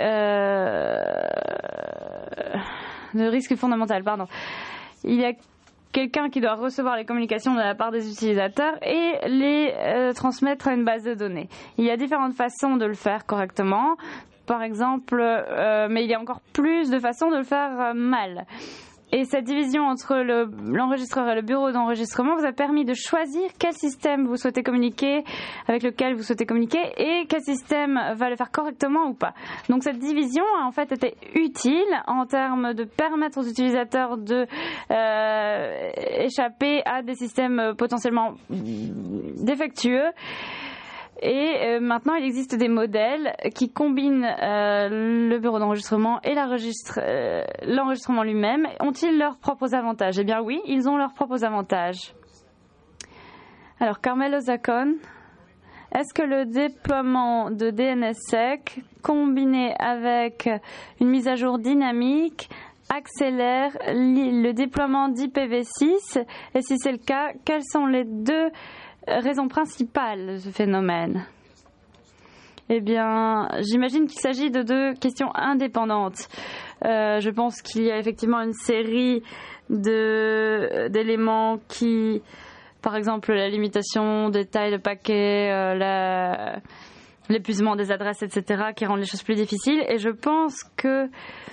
de risques fondamentaux, il y a quelqu'un qui doit recevoir les communications de la part des utilisateurs et les transmettre à une base de données. Il y a différentes façons de le faire correctement, par exemple, mais il y a encore plus de façons de le faire mal. Et cette division entre l'enregistreur et le bureau d'enregistrement vous a permis de choisir quel système vous souhaitez communiquer, avec lequel vous souhaitez communiquer, et quel système va le faire correctement ou pas. Donc cette division a en fait été utile en termes de permettre aux utilisateurs de échapper à des systèmes potentiellement défectueux. Et maintenant, il existe des modèles qui combinent le bureau d'enregistrement et l'enregistrement lui-même. Ont-ils leurs propres avantages? Eh bien oui, ils ont leurs propres avantages. Alors, Carmelo Zacon, est-ce que le déploiement de DNSSEC combiné avec une mise à jour dynamique accélère le déploiement d'IPv6? Et si c'est le cas, quelles sont les deux raison principale de ce phénomène? Eh bien, j'imagine qu'il s'agit de deux questions indépendantes. Je pense qu'il y a effectivement une série d'éléments qui par exemple la limitation des tailles de paquets, l'épuisement des adresses, etc., qui rendent les choses plus difficiles. Et je pense que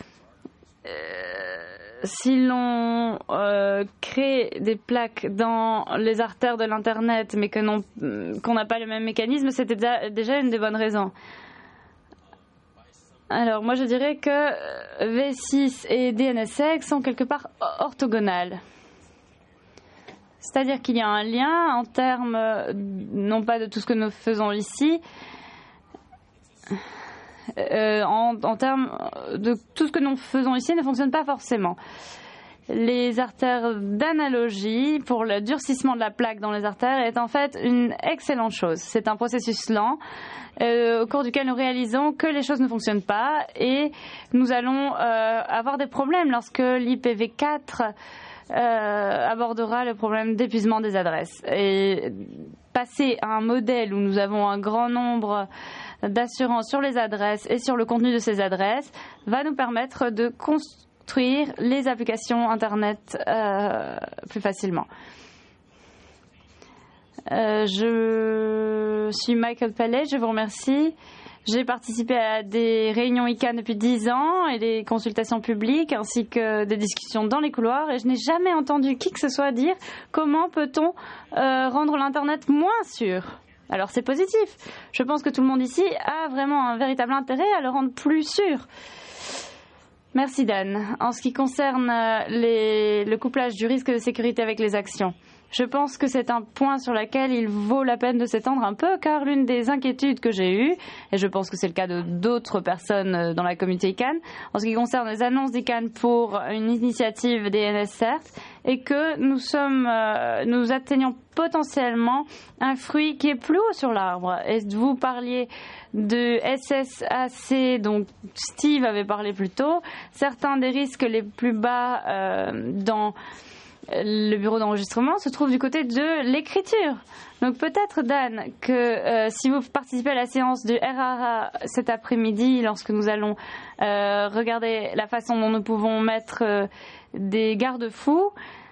si l'on crée des plaques dans les artères de l'Internet, mais qu'on n'a pas le même mécanisme, c'était déjà une des bonnes raisons. Alors, moi, je dirais que V6 et DNSSEC sont quelque part orthogonales. C'est-à-dire qu'il y a un lien en termes, non pas de tout ce que nous faisons ici, en termes de tout ce que nous faisons ici ne fonctionne pas forcément. Les artères d'analogie pour le durcissement de la plaque dans les artères est en fait une excellente chose. C'est un processus lent au cours duquel nous réalisons que les choses ne fonctionnent pas et nous allons avoir des problèmes lorsque l'IPv4 abordera le problème d'épuisement des adresses. Et passer à un modèle où nous avons un grand nombre d'assurances sur les adresses et sur le contenu de ces adresses va nous permettre de construire les applications Internet plus facilement. Je suis Michael Pallet, je vous remercie. J'ai participé à des réunions ICANN depuis 10 ans et des consultations publiques ainsi que des discussions dans les couloirs et je n'ai jamais entendu qui que ce soit dire comment peut-on rendre l'Internet moins sûr. Alors c'est positif. Je pense que tout le monde ici a vraiment un véritable intérêt à le rendre plus sûr. Merci Dan. En ce qui concerne le couplage du risque de sécurité avec les actions, je pense que c'est un point sur lequel il vaut la peine de s'étendre un peu, car l'une des inquiétudes que j'ai eues, et je pense que c'est le cas de d'autres personnes dans la communauté ICANN, en ce qui concerne les annonces d'ICANN pour une initiative DNSCert, est que nous atteignons potentiellement un fruit qui est plus haut sur l'arbre. Et vous parliez de SSAC, dont Steve avait parlé plus tôt. Certains des risques les plus bas dans le bureau d'enregistrement se trouve du côté de l'écriture. Donc peut-être, Dan, que si vous participez à la séance du RRA cet après-midi, lorsque nous allons regarder la façon dont nous pouvons mettre des garde-fous,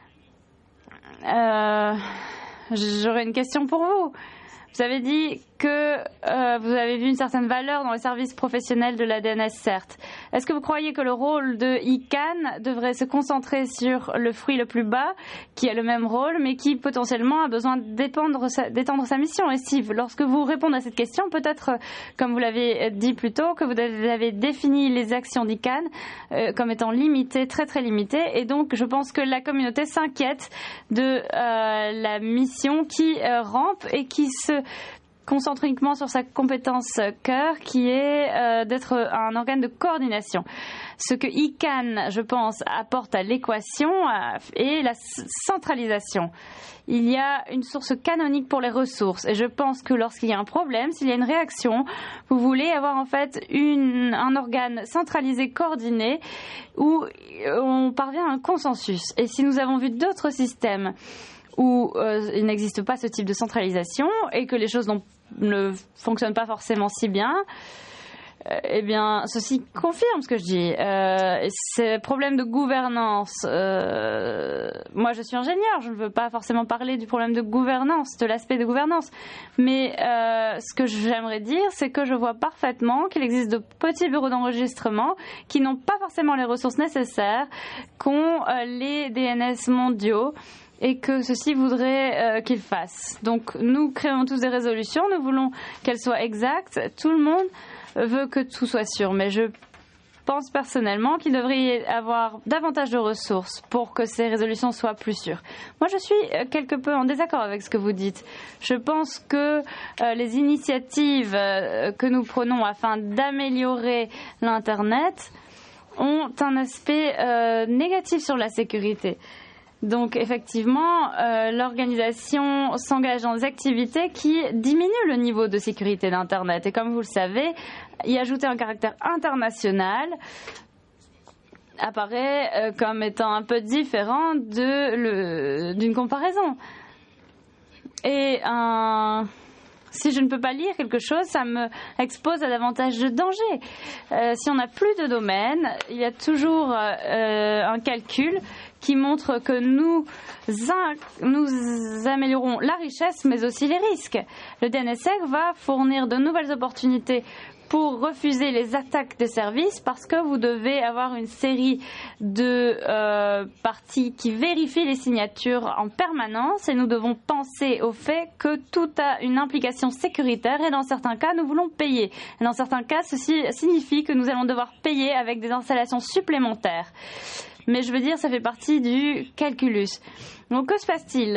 j'aurais une question pour vous. Vous avez dit que vous avez vu une certaine valeur dans les services professionnels de la DNSCert. Est-ce que vous croyez que le rôle de ICANN devrait se concentrer sur le fruit le plus bas, qui a le même rôle, mais qui potentiellement a besoin d'étendre sa mission? Et Steve, lorsque vous répondez à cette question, peut-être, comme vous l'avez dit plus tôt, que vous avez défini les actions d'ICANN comme étant limitées, très très limitées, et donc je pense que la communauté s'inquiète de la mission qui rampe et qui se concentre uniquement sur sa compétence cœur, qui est d'être un organe de coordination. Ce que ICANN, je pense, apporte à l'équation est la centralisation. Il y a une source canonique pour les ressources et je pense que lorsqu'il y a un problème, s'il y a une réaction, vous voulez avoir en fait un organe centralisé, coordonné, où on parvient à un consensus. Et si nous avons vu d'autres systèmes où il n'existe pas ce type de centralisation et que les choses ne fonctionnent pas forcément si bien, eh bien, ceci confirme ce que je dis. Ces problèmes de gouvernance, moi je suis ingénieur, je ne veux pas forcément parler du problème de gouvernance, de l'aspect de gouvernance, mais ce que j'aimerais dire, c'est que je vois parfaitement qu'il existe de petits bureaux d'enregistrement qui n'ont pas forcément les ressources nécessaires qu'ont les DNS mondiaux, et que ceci voudrait qu'ils fassent. Donc nous créons tous des résolutions, nous voulons qu'elles soient exactes, tout le monde veut que tout soit sûr, mais je pense personnellement qu'il devrait y avoir davantage de ressources pour que ces résolutions soient plus sûres. Moi je suis quelque peu en désaccord avec ce que vous dites. Je pense que les initiatives que nous prenons afin d'améliorer l'Internet ont un aspect négatif sur la sécurité. Donc effectivement, l'organisation s'engage dans des activités qui diminuent le niveau de sécurité d'Internet. Et comme vous le savez, y ajouter un caractère international apparaît comme étant un peu différent d'une comparaison. Et si je ne peux pas lire quelque chose, ça me expose à davantage de dangers. Si on n'a plus de domaine, il y a toujours un calcul qui montrent que nous améliorons la richesse, mais aussi les risques. Le DNSSEC va fournir de nouvelles opportunités pour refuser les attaques de services parce que vous devez avoir une série de parties qui vérifient les signatures en permanence et nous devons penser au fait que tout a une implication sécuritaire et dans certains cas, nous voulons payer. Et dans certains cas, ceci signifie que nous allons devoir payer avec des installations supplémentaires. Mais je veux dire, ça fait partie du calculus. Donc, que se passe-t-il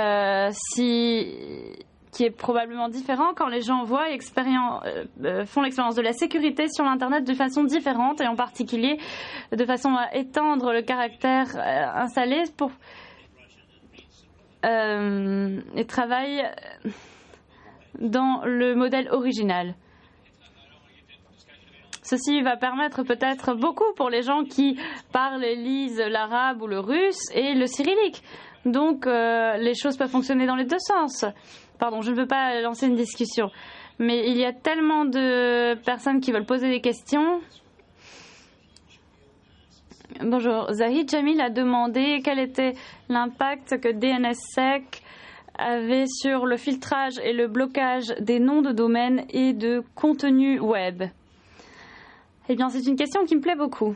qui est probablement différent quand les gens voient font l'expérience de la sécurité sur l'Internet de façon différente et en particulier de façon à étendre le caractère installé et travaillent dans le modèle original. Ceci va permettre peut-être beaucoup pour les gens qui parlent et lisent l'arabe ou le russe et le cyrillique. Donc, les choses peuvent fonctionner dans les deux sens. Pardon, je ne veux pas lancer une discussion. Mais il y a tellement de personnes qui veulent poser des questions. Bonjour. Zahid Jamil a demandé quel était l'impact que DNSSEC avait sur le filtrage et le blocage des noms de domaine et de contenu web. Eh bien, c'est une question qui me plaît beaucoup.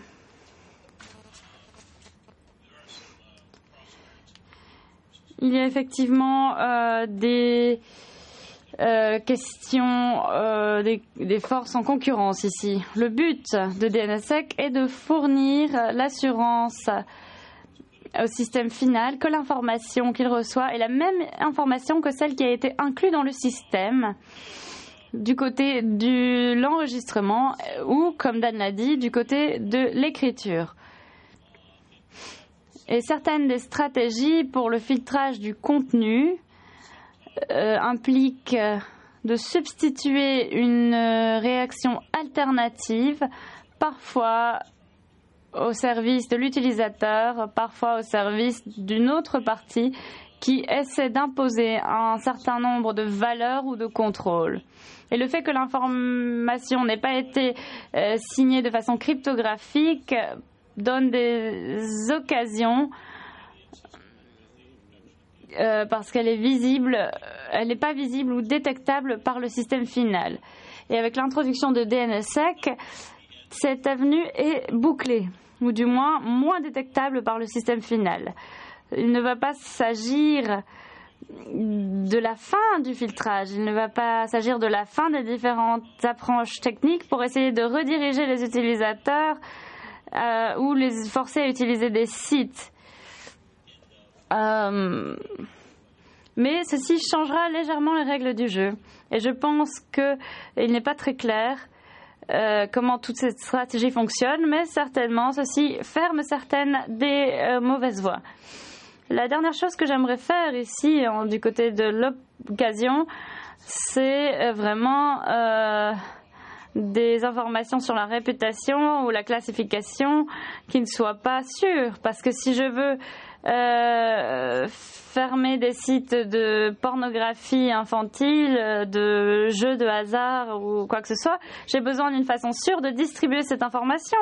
Il y a effectivement des questions des forces en concurrence ici. Le but de DNSSEC est de fournir l'assurance au système final que l'information qu'il reçoit est la même information que celle qui a été inclue dans le système du côté de l'enregistrement ou, comme Dan l'a dit, du côté de l'écriture. Et certaines des stratégies pour le filtrage du contenu impliquent de substituer une réaction alternative, parfois au service de l'utilisateur, parfois au service d'une autre partie qui essaie d'imposer un certain nombre de valeurs ou de contrôles. Et le fait que l'information n'ait pas été signée de façon cryptographique donne des occasions parce qu'elle est visible, elle n'est pas visible ou détectable par le système final. Et avec l'introduction de DNSSEC, cette avenue est bouclée, ou du moins détectable par le système final. Il ne va pas s'agir de la fin du filtrage, il ne va pas s'agir de la fin des différentes approches techniques pour essayer de rediriger les utilisateurs ou les forcer à utiliser des sites. Mais ceci changera légèrement les règles du jeu. Et je pense qu'il n'est pas très clair comment toute cette stratégie fonctionne, mais certainement ceci ferme certaines des mauvaises voies. La dernière chose que j'aimerais faire ici, du côté de l'occasion, c'est vraiment des informations sur la réputation ou la classification qui ne soient pas sûres. Parce que si je veux fermer des sites de pornographie infantile, de jeux de hasard ou quoi que ce soit, j'ai besoin d'une façon sûre de distribuer cette information.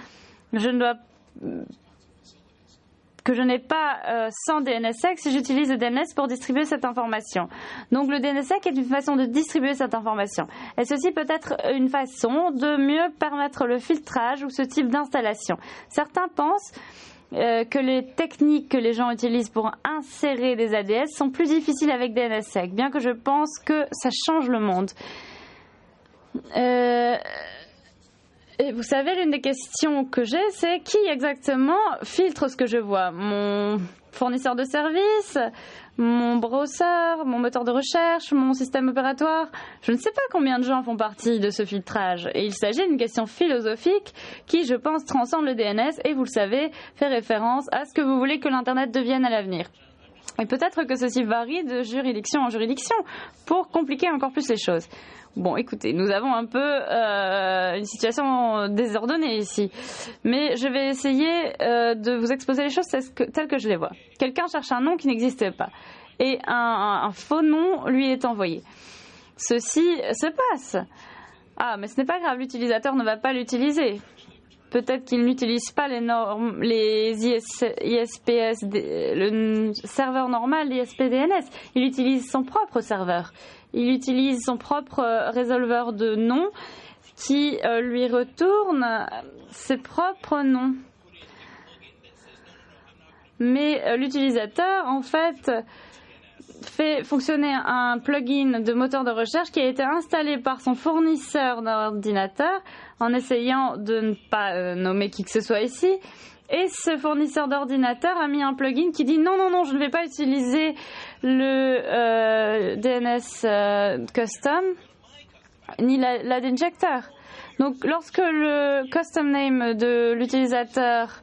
Que je n'ai pas sans DNSSEC si j'utilise le DNS pour distribuer cette information. Donc le DNSSEC est une façon de distribuer cette information. Et ceci peut être une façon de mieux permettre le filtrage ou ce type d'installation. Certains pensent que les techniques que les gens utilisent pour insérer des ADS sont plus difficiles avec DNSSEC, bien que je pense que ça change le monde. Et vous savez, l'une des questions que j'ai, c'est qui exactement filtre ce que je vois? Mon fournisseur de services, mon browser, mon moteur de recherche, mon système opératoire? Je ne sais pas combien de gens font partie de ce filtrage. Et il s'agit d'une question philosophique qui, je pense, transcende le DNS et, vous le savez, fait référence à ce que vous voulez que l'Internet devienne à l'avenir. Et peut-être que ceci varie de juridiction en juridiction pour compliquer encore plus les choses. Bon, écoutez, nous avons un peu une situation désordonnée ici. Mais je vais essayer de vous exposer les choses telles que je les vois. Quelqu'un cherche un nom qui n'existait pas. Et un faux nom lui est envoyé. Ceci se passe. Ah, mais ce n'est pas grave, l'utilisateur ne va pas l'utiliser. peut-être qu'il n'utilise pas les normes, les ISPS, le serveur normal d'ISP-DNS. Il utilise son propre serveur. Il utilise son propre résolveur de noms qui lui retourne ses propres noms. Mais l'utilisateur, en fait, fait fonctionner un plugin de moteur de recherche qui a été installé par son fournisseur d'ordinateur en essayant de ne pas nommer qui que ce soit ici. Et ce fournisseur d'ordinateur a mis un plugin qui dit non, je ne vais pas utiliser le DNS custom ni la d'injecteur. Donc lorsque le custom name de l'utilisateur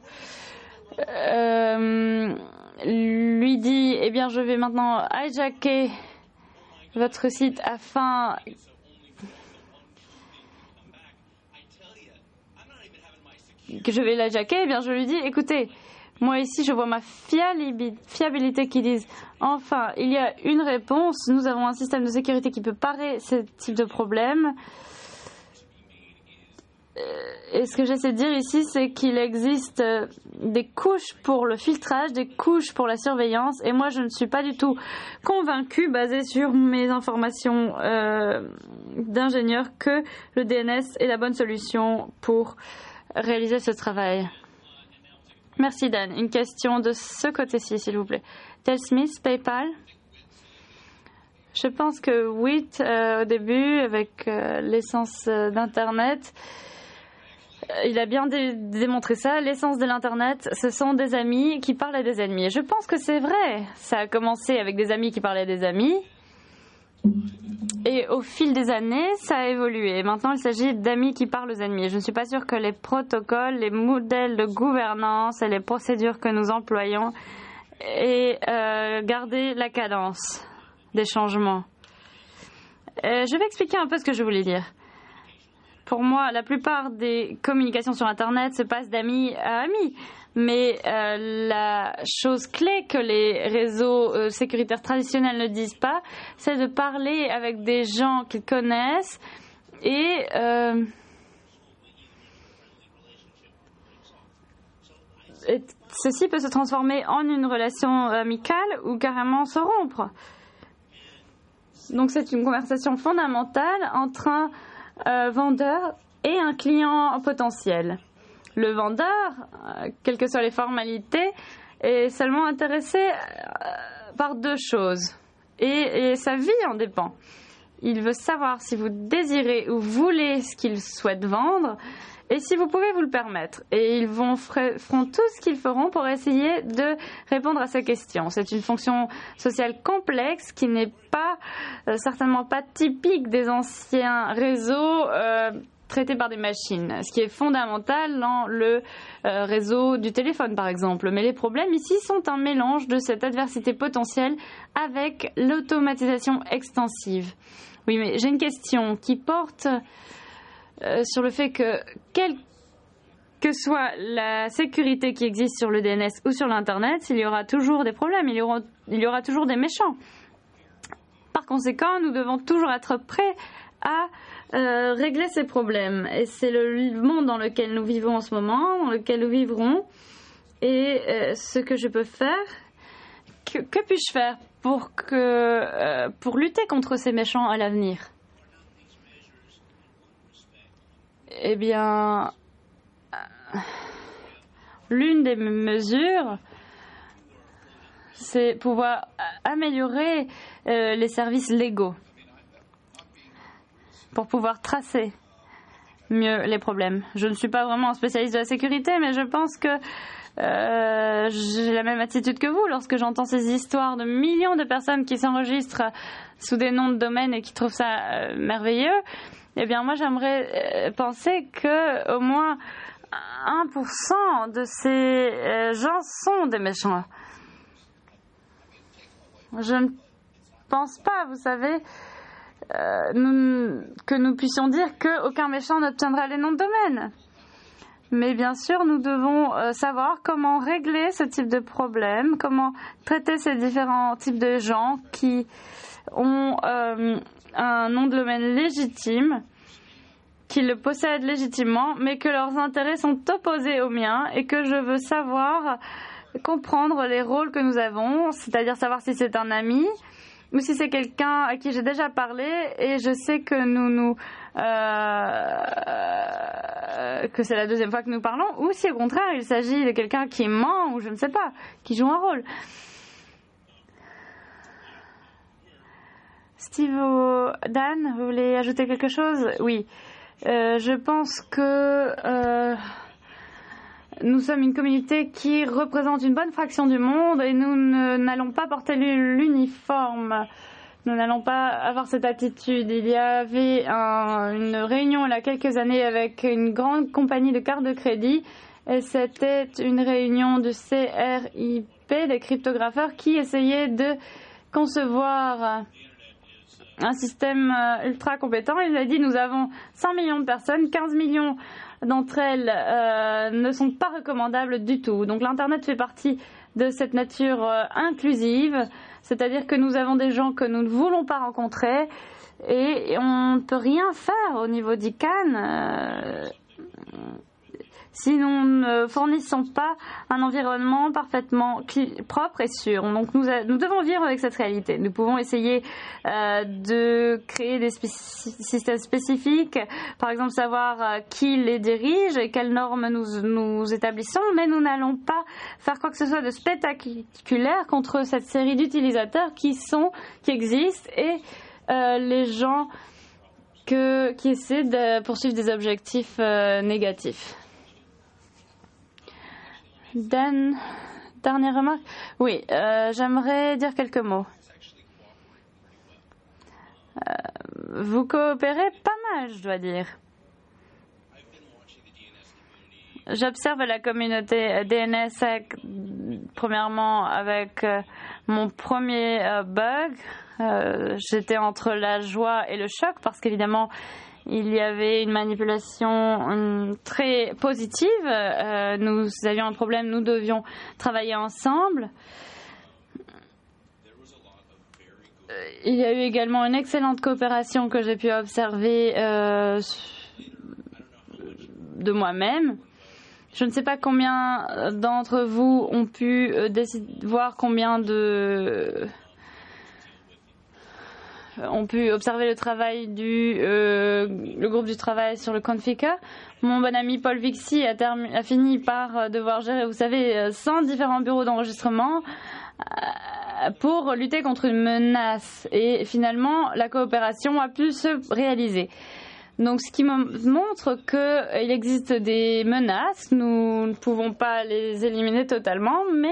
lui dit eh bien je vais maintenant hijacker votre site afin que je vais l'hijacker, eh bien je lui dis écoutez, moi ici je vois ma fiabilité qui disent enfin il y a une réponse, nous avons un système de sécurité qui peut parer ce type de problème. Et ce que j'essaie de dire ici, c'est qu'il existe des couches pour le filtrage, des couches pour la surveillance, et moi je ne suis pas du tout convaincue, basée sur mes informations d'ingénieur, que le DNS est la bonne solution pour réaliser ce travail. Merci Dan. Une question de ce côté-ci, s'il vous plaît. Tel Smith, PayPal. Je pense que WIT, au début, avec l'essence d'Internet, il a bien démontré ça. L'essence de l'Internet, ce sont des amis qui parlent à des ennemis. Et je pense que c'est vrai. Ça a commencé avec des amis qui parlaient à des amis. Et au fil des années, ça a évolué. Maintenant, il s'agit d'amis qui parlent aux ennemis. Je ne suis pas sûre que les protocoles, les modèles de gouvernance et les procédures que nous employons aient gardé la cadence des changements. Je vais expliquer un peu ce que je voulais dire. Pour moi, la plupart des communications sur Internet se passent d'amis à amis. Mais la chose clé que les réseaux sécuritaires traditionnels ne disent pas, c'est de parler avec des gens qu'ils connaissent et ceci peut se transformer en une relation amicale ou carrément se rompre. Donc c'est une conversation fondamentale entre un vendeur et un client potentiel. Le vendeur, quelles que soient les formalités, est seulement intéressé par deux choses. Et sa vie en dépend. Il veut savoir si vous désirez ou voulez ce qu'il souhaite vendre et si vous pouvez vous le permettre. Et ils feront tout ce qu'ils feront pour essayer de répondre à ces questions. C'est une fonction sociale complexe qui n'est pas, certainement pas typique des anciens réseaux traités par des machines, ce qui est fondamental dans le réseau du téléphone par exemple. Mais les problèmes ici sont un mélange de cette adversité potentielle avec l'automatisation extensive. Oui, mais j'ai une question qui porte sur le fait que quelle que soit la sécurité qui existe sur le DNS ou sur l'Internet, il y aura toujours des problèmes, il y aura toujours des méchants. Par conséquent, nous devons toujours être prêts à régler ces problèmes. Et c'est le monde dans lequel nous vivons en ce moment, dans lequel nous vivrons. Et ce que je peux faire, que puis-je faire pour lutter contre ces méchants à l'avenir? Eh bien, l'une des mesures, c'est pouvoir améliorer les services légaux pour pouvoir tracer mieux les problèmes. Je ne suis pas vraiment un spécialiste de la sécurité, mais je pense que j'ai la même attitude que vous lorsque j'entends ces histoires de millions de personnes qui s'enregistrent sous des noms de domaine et qui trouvent ça merveilleux. Eh bien, moi, j'aimerais penser que au moins 1% de ces gens sont des méchants. Je ne pense pas, vous savez, que nous puissions dire qu'aucun méchant n'obtiendra les noms de domaine. Mais bien sûr, nous devons savoir comment régler ce type de problème, comment traiter ces différents types de gens qui ont un nom de domaine légitime qu'ils le possèdent légitimement, mais que leurs intérêts sont opposés aux miens et que je veux savoir comprendre les rôles que nous avons, c'est-à-dire savoir si c'est un ami ou si c'est quelqu'un à qui j'ai déjà parlé et je sais que que c'est la deuxième fois que nous parlons, ou si au contraire il s'agit de quelqu'un qui ment ou je ne sais pas, qui joue un rôle. Steve ou Dan, vous voulez ajouter quelque chose? Oui. Je pense que nous sommes une communauté qui représente une bonne fraction du monde et nous n'allons pas porter l'uniforme. Nous n'allons pas avoir cette attitude. Il y avait une réunion il y a quelques années avec une grande compagnie de cartes de crédit et c'était une réunion du CRIP, des cryptographeurs, qui essayaient de concevoir un système ultra compétent. Il a dit nous avons 100 millions de personnes, 15 millions d'entre elles ne sont pas recommandables du tout. Donc l'Internet fait partie de cette nature inclusive, c'est-à-dire que nous avons des gens que nous ne voulons pas rencontrer et on ne peut rien faire au niveau d'ICANN si nous ne fournissons pas un environnement parfaitement propre et sûr. Donc nous devons vivre avec cette réalité. Nous pouvons essayer de créer des systèmes spécifiques, par exemple savoir qui les dirige et quelles normes nous établissons, mais nous n'allons pas faire quoi que ce soit de spectaculaire contre cette série d'utilisateurs qui existent et les gens qui essaient de poursuivre des objectifs négatifs. Dan, dernière remarque? Oui, j'aimerais dire quelques mots. Vous coopérez pas mal, je dois dire. J'observe la communauté DNSSEC premièrement avec mon premier bug. J'étais entre la joie et le choc parce qu'évidemment il y avait une manipulation très positive. Nous avions un problème, nous devions travailler ensemble. Il y a eu également une excellente coopération que j'ai pu observer de moi-même. Je ne sais pas combien d'entre vous ont pu voir ont pu observer le travail le groupe du travail sur le Conficker. Mon bon ami Paul Vixie a fini par devoir gérer, vous savez, 100 différents bureaux d'enregistrement pour lutter contre une menace. Et finalement, la coopération a pu se réaliser. Donc, ce qui me montre qu'il existe des menaces. Nous ne pouvons pas les éliminer totalement, mais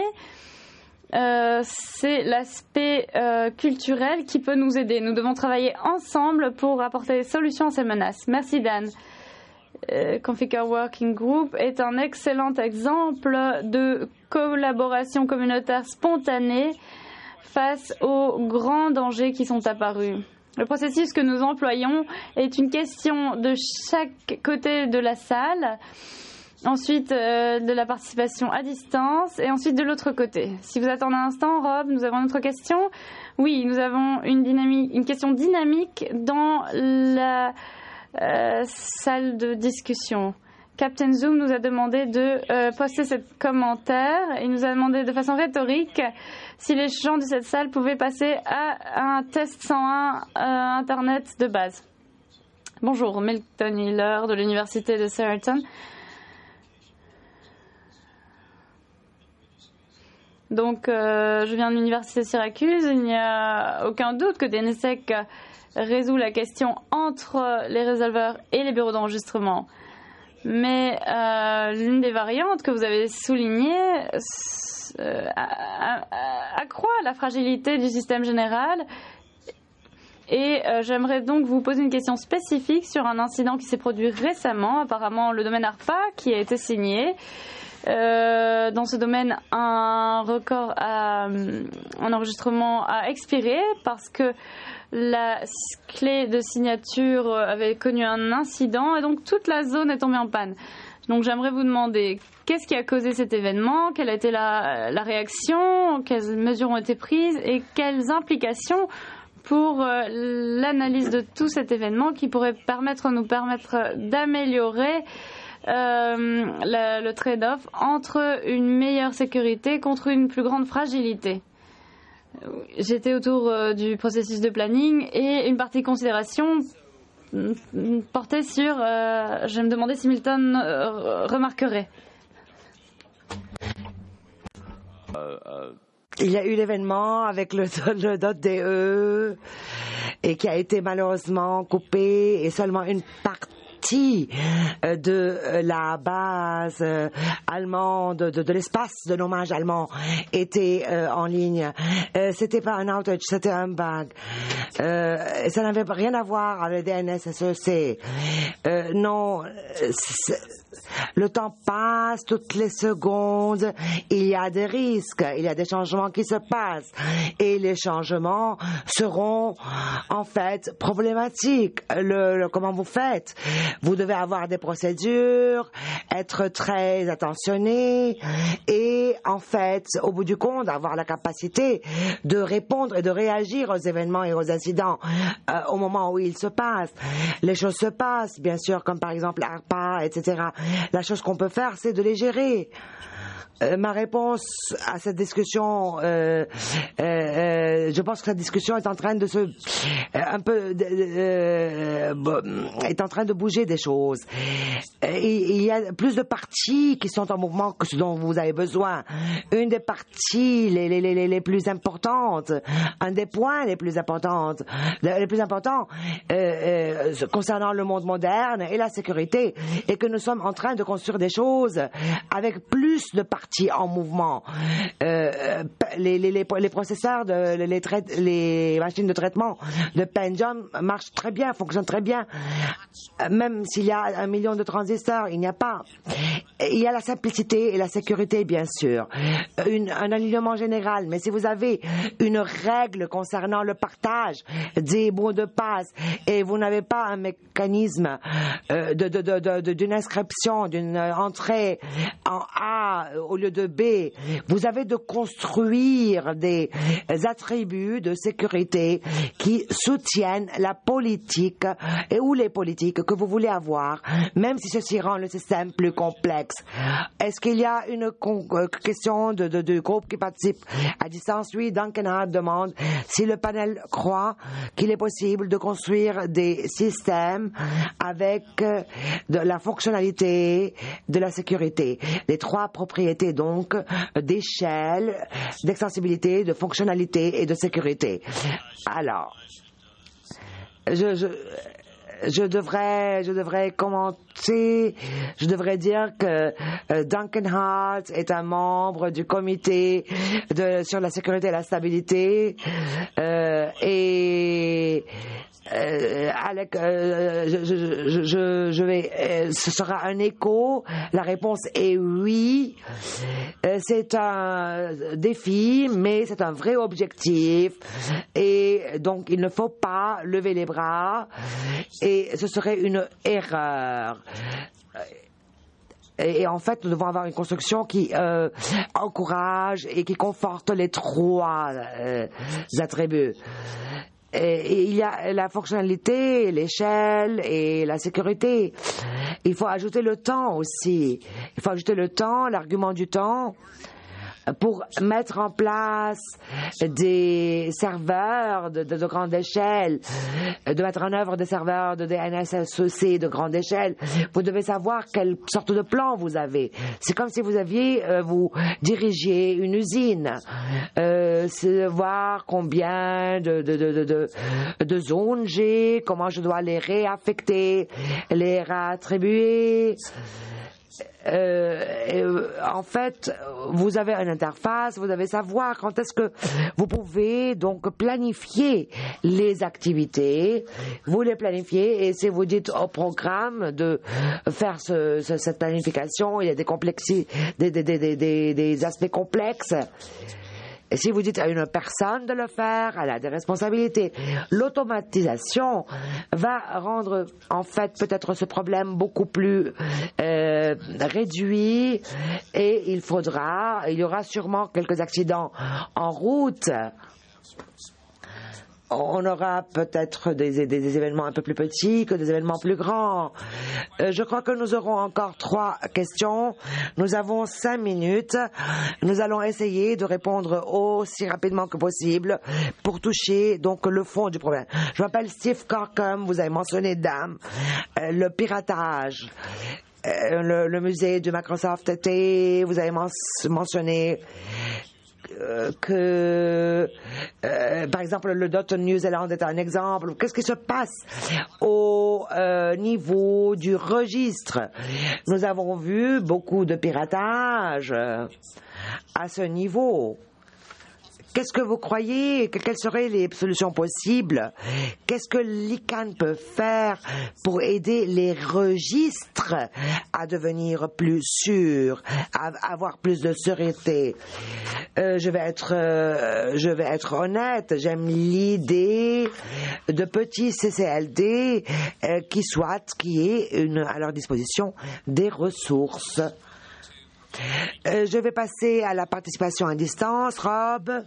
c'est l'aspect culturel qui peut nous aider. Nous devons travailler ensemble pour apporter des solutions à ces menaces. Merci Dan. Conficker Working Group est un excellent exemple de collaboration communautaire spontanée face aux grands dangers qui sont apparus. Le processus que nous employons est une question de chaque côté de la salle. Ensuite, de la participation à distance et ensuite de l'autre côté. Si vous attendez un instant, Rob, nous avons une autre question. Oui, nous avons une question dynamique dans la salle de discussion. Captain Zoom nous a demandé de poster ce commentaire et nous a demandé de façon rhétorique si les gens de cette salle pouvaient passer à un test 101 Internet de base. Bonjour, Milton Hiller de l'Université de Surrey. Donc, je viens de l'université de Syracuse. Il n'y a aucun doute que DNSSEC résout la question entre les résolveurs et les bureaux d'enregistrement. Mais l'une des variantes que vous avez soulignées accroît la fragilité du système général. Et j'aimerais donc vous poser une question spécifique sur un incident qui s'est produit récemment. Apparemment, le domaine ARPA qui a été signé. Dans ce domaine, un record en enregistrement a expiré parce que la clé de signature avait connu un incident et donc toute la zone est tombée en panne. Donc j'aimerais vous demander qu'est-ce qui a causé cet événement, quelle a été la réaction, quelles mesures ont été prises et quelles implications pour l'analyse de tout cet événement qui pourrait nous permettre d'améliorer le trade-off entre une meilleure sécurité contre une plus grande fragilité. J'étais autour du processus de planning et une partie considération portait sur... je me demandais si Milton remarquerait. Il y a eu l'événement avec le .de et qui a été malheureusement coupé et seulement une partie de la base allemande, de l'espace de nommage allemand était en ligne. C'était pas un outage, c'était un bug. Ça n'avait rien à voir avec le DNSSEC. Non, le temps passe, toutes les secondes, il y a des risques, il y a des changements qui se passent et les changements seront en fait problématiques. Comment vous faites? Vous devez avoir des procédures, être très attentionné et en fait, au bout du compte, avoir la capacité de répondre et de réagir aux événements et aux incidents au moment où ils se passent. Les choses se passent, bien sûr, comme par exemple ARPA, etc. La chose qu'on peut faire, c'est de les gérer. Ma réponse à cette discussion, je pense que cette discussion est en train de est en train de bouger des choses. Il y a plus de parties qui sont en mouvement que ce dont vous avez besoin. Une des parties les plus importantes, un des points les plus importants concernant le monde moderne et la sécurité, est que nous sommes en train de construire des choses avec plus de parties en mouvement. Les processeurs, les machines de traitement de Pentium marchent très bien, fonctionnent très bien. Même s'il y a 1 million de transistors, il y a la simplicité et la sécurité, bien sûr. Un alignement général. Mais si vous avez une règle concernant le partage des mots de passe et vous n'avez pas un mécanisme d'une inscription, d'une entrée en A au lieu de B, vous avez de construire des attributs de sécurité qui soutiennent la politique ou les politiques que vous voulez avoir, même si ceci rend le système plus complexe. Est-ce qu'il y a une question de groupe qui participe à distance? Oui, Duncan Hart demande si le panel croit qu'il est possible de construire des systèmes avec de la fonctionnalité de la sécurité. Les 3 propriétés donc d'échelle, d'extensibilité, de fonctionnalité et de sécurité. Alors, je devrais commenter, je devrais dire que Duncan Hart est un membre du comité sur la sécurité et la stabilité et Alec, ce sera un écho. La réponse est oui. C'est un défi, mais c'est un vrai objectif. Et donc, il ne faut pas lever les bras. Et ce serait une erreur. Et en fait, nous devons avoir une construction qui encourage et qui conforte les 3 attributs. Et il y a la fonctionnalité, l'échelle et la sécurité. Il faut ajouter le temps aussi. Il faut ajouter le temps, l'argument du temps, pour mettre en place des serveurs de grande échelle, de mettre en œuvre des serveurs de DNSSEC de grande échelle. Vous devez savoir quelle sorte de plan vous avez. C'est comme si vous dirigiez une usine. C'est voir combien de zones j'ai, comment je dois les réaffecter, les réattribuer. En fait, vous avez une interface, vous devez savoir quand est-ce que vous pouvez donc planifier les activités, vous les planifiez et si vous dites au programme de faire cette planification, il y a des aspects complexes. Et si vous dites à une personne de le faire, elle a des responsabilités. L'automatisation va rendre, en fait, peut-être ce problème beaucoup plus réduit et il y aura sûrement quelques accidents en route. on aura peut-être des événements un peu plus petits que des événements plus grands. Je crois que nous aurons encore 3 questions. Nous avons 5 minutes. Nous allons essayer de répondre aussi rapidement que possible pour toucher donc le fond du problème. Je m'appelle Steve Corkum. Vous avez mentionné, dame, le piratage. Le musée de Microsoft était, vous avez mentionné que, par exemple, le Dot New Zealand est un exemple. Qu'est-ce qui se passe au niveau du registre? Nous avons vu beaucoup de piratage à ce niveau. Qu'est-ce que vous croyez? Quelles seraient les solutions possibles? Qu'est-ce que l'ICANN peut faire pour aider les registres à devenir plus sûrs, à avoir plus de sûreté? Je vais être honnête. J'aime l'idée de petits CCLD qui aient à leur disposition des ressources. Je vais passer à la participation à distance. Rob,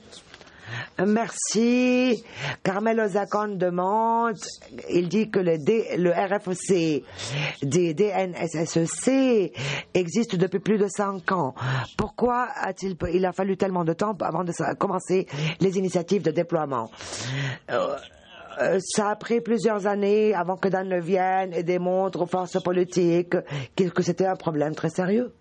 merci. Carmelo Zacon demande, il dit que le RFC des DNSSEC existe depuis plus de 5 ans. Pourquoi il a fallu tellement de temps avant de commencer les initiatives de déploiement? Ça a pris plusieurs années avant que Dan ne vienne et démontre aux forces politiques que c'était un problème très sérieux.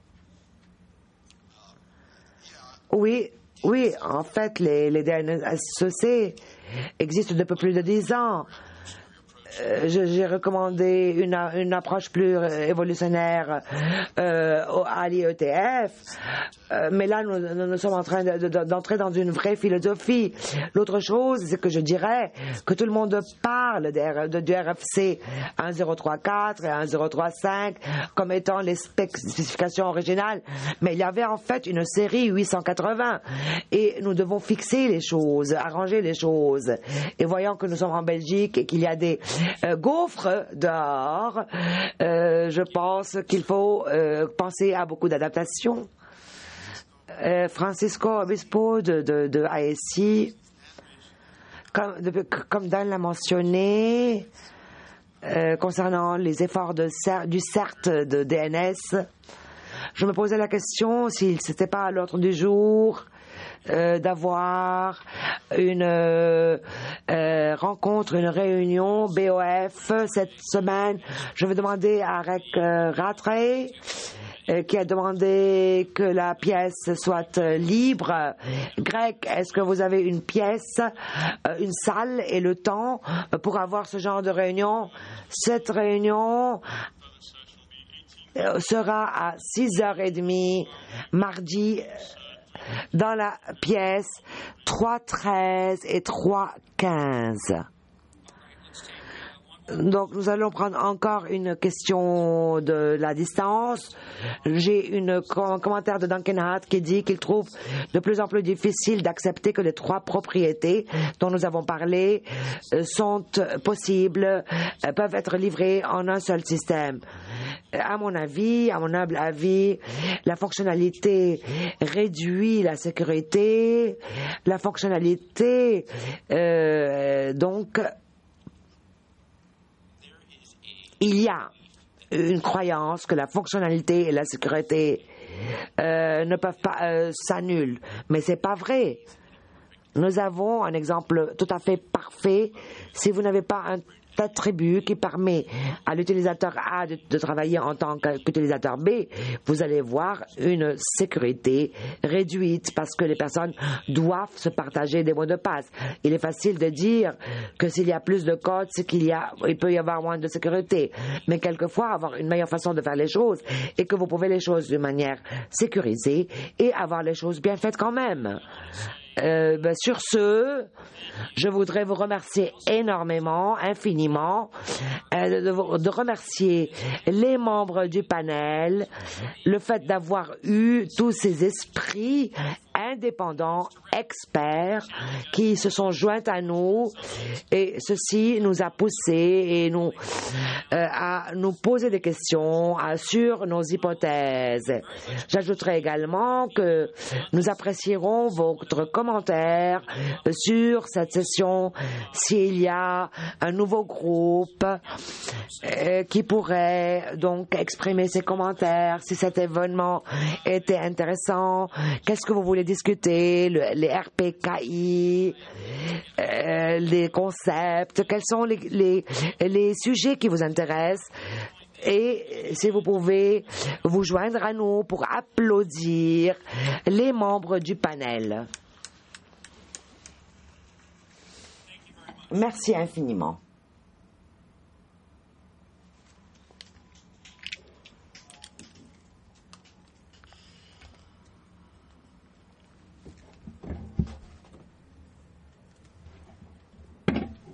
Oui, en fait, les DNSEC existent depuis plus de 10 ans. J'ai recommandé une approche plus évolutionnaire à l'IETF, mais là nous sommes en train d'entrer dans une vraie philosophie. L'autre chose, c'est que je dirais que tout le monde parle du RFC 1034 et 1035 comme étant les spécifications originales, mais il y avait en fait une série 880 et nous devons fixer les choses, arranger les choses. Et voyant que nous sommes en Belgique et qu'il y a des gaufres dehors, je pense qu'il faut penser à beaucoup d'adaptations. Francisco Obispo de ASI, comme Dan l'a mentionné, concernant les efforts du CERT de DNS, je me posais la question s'il n'était pas à l'ordre du jour d'avoir une rencontre, une réunion BOF cette semaine. Je vais demander à Rec Rattray qui a demandé que la pièce soit libre. Greg, est-ce que vous avez une pièce, une salle et le temps pour avoir ce genre de réunion? Cette réunion sera à 6h30 mardi dans la pièce 313 et 315. Donc, nous allons prendre encore une question de la distance. J'ai un commentaire de Duncan Hart qui dit qu'il trouve de plus en plus difficile d'accepter que les 3 propriétés dont nous avons parlé sont possibles, peuvent être livrées en un seul système. À mon avis, à mon humble avis, la fonctionnalité réduit la sécurité. La fonctionnalité, donc, il y a une croyance que la fonctionnalité et la sécurité ne peuvent pas s'annuler, mais c'est pas vrai. Nous avons un exemple tout à fait parfait. Si vous n'avez pas un attribut qui permet à l'utilisateur A de travailler en tant qu'utilisateur B, vous allez voir une sécurité réduite parce que les personnes doivent se partager des mots de passe. Il est facile de dire que s'il y a plus de code, c'est il peut y avoir moins de sécurité. Mais quelquefois, avoir une meilleure façon de faire les choses et que vous pouvez les choses d'une manière sécurisée et avoir les choses bien faites quand même. Sur ce, je voudrais vous remercier énormément, infiniment, de remercier les membres du panel, le fait d'avoir eu tous ces esprits indépendants, experts, qui se sont joints à nous, et ceci nous a poussé à nous poser des questions sur nos hypothèses. J'ajouterai également que nous apprécierons votre commentaire sur cette session s'il y a un nouveau groupe qui pourrait donc exprimer ses commentaires, si cet événement était intéressant, qu'est-ce que vous voulez discuter, les RPKI, les concepts, quels sont les sujets qui vous intéressent. Et si vous pouvez vous joindre à nous pour applaudir les membres du panel. Merci infiniment.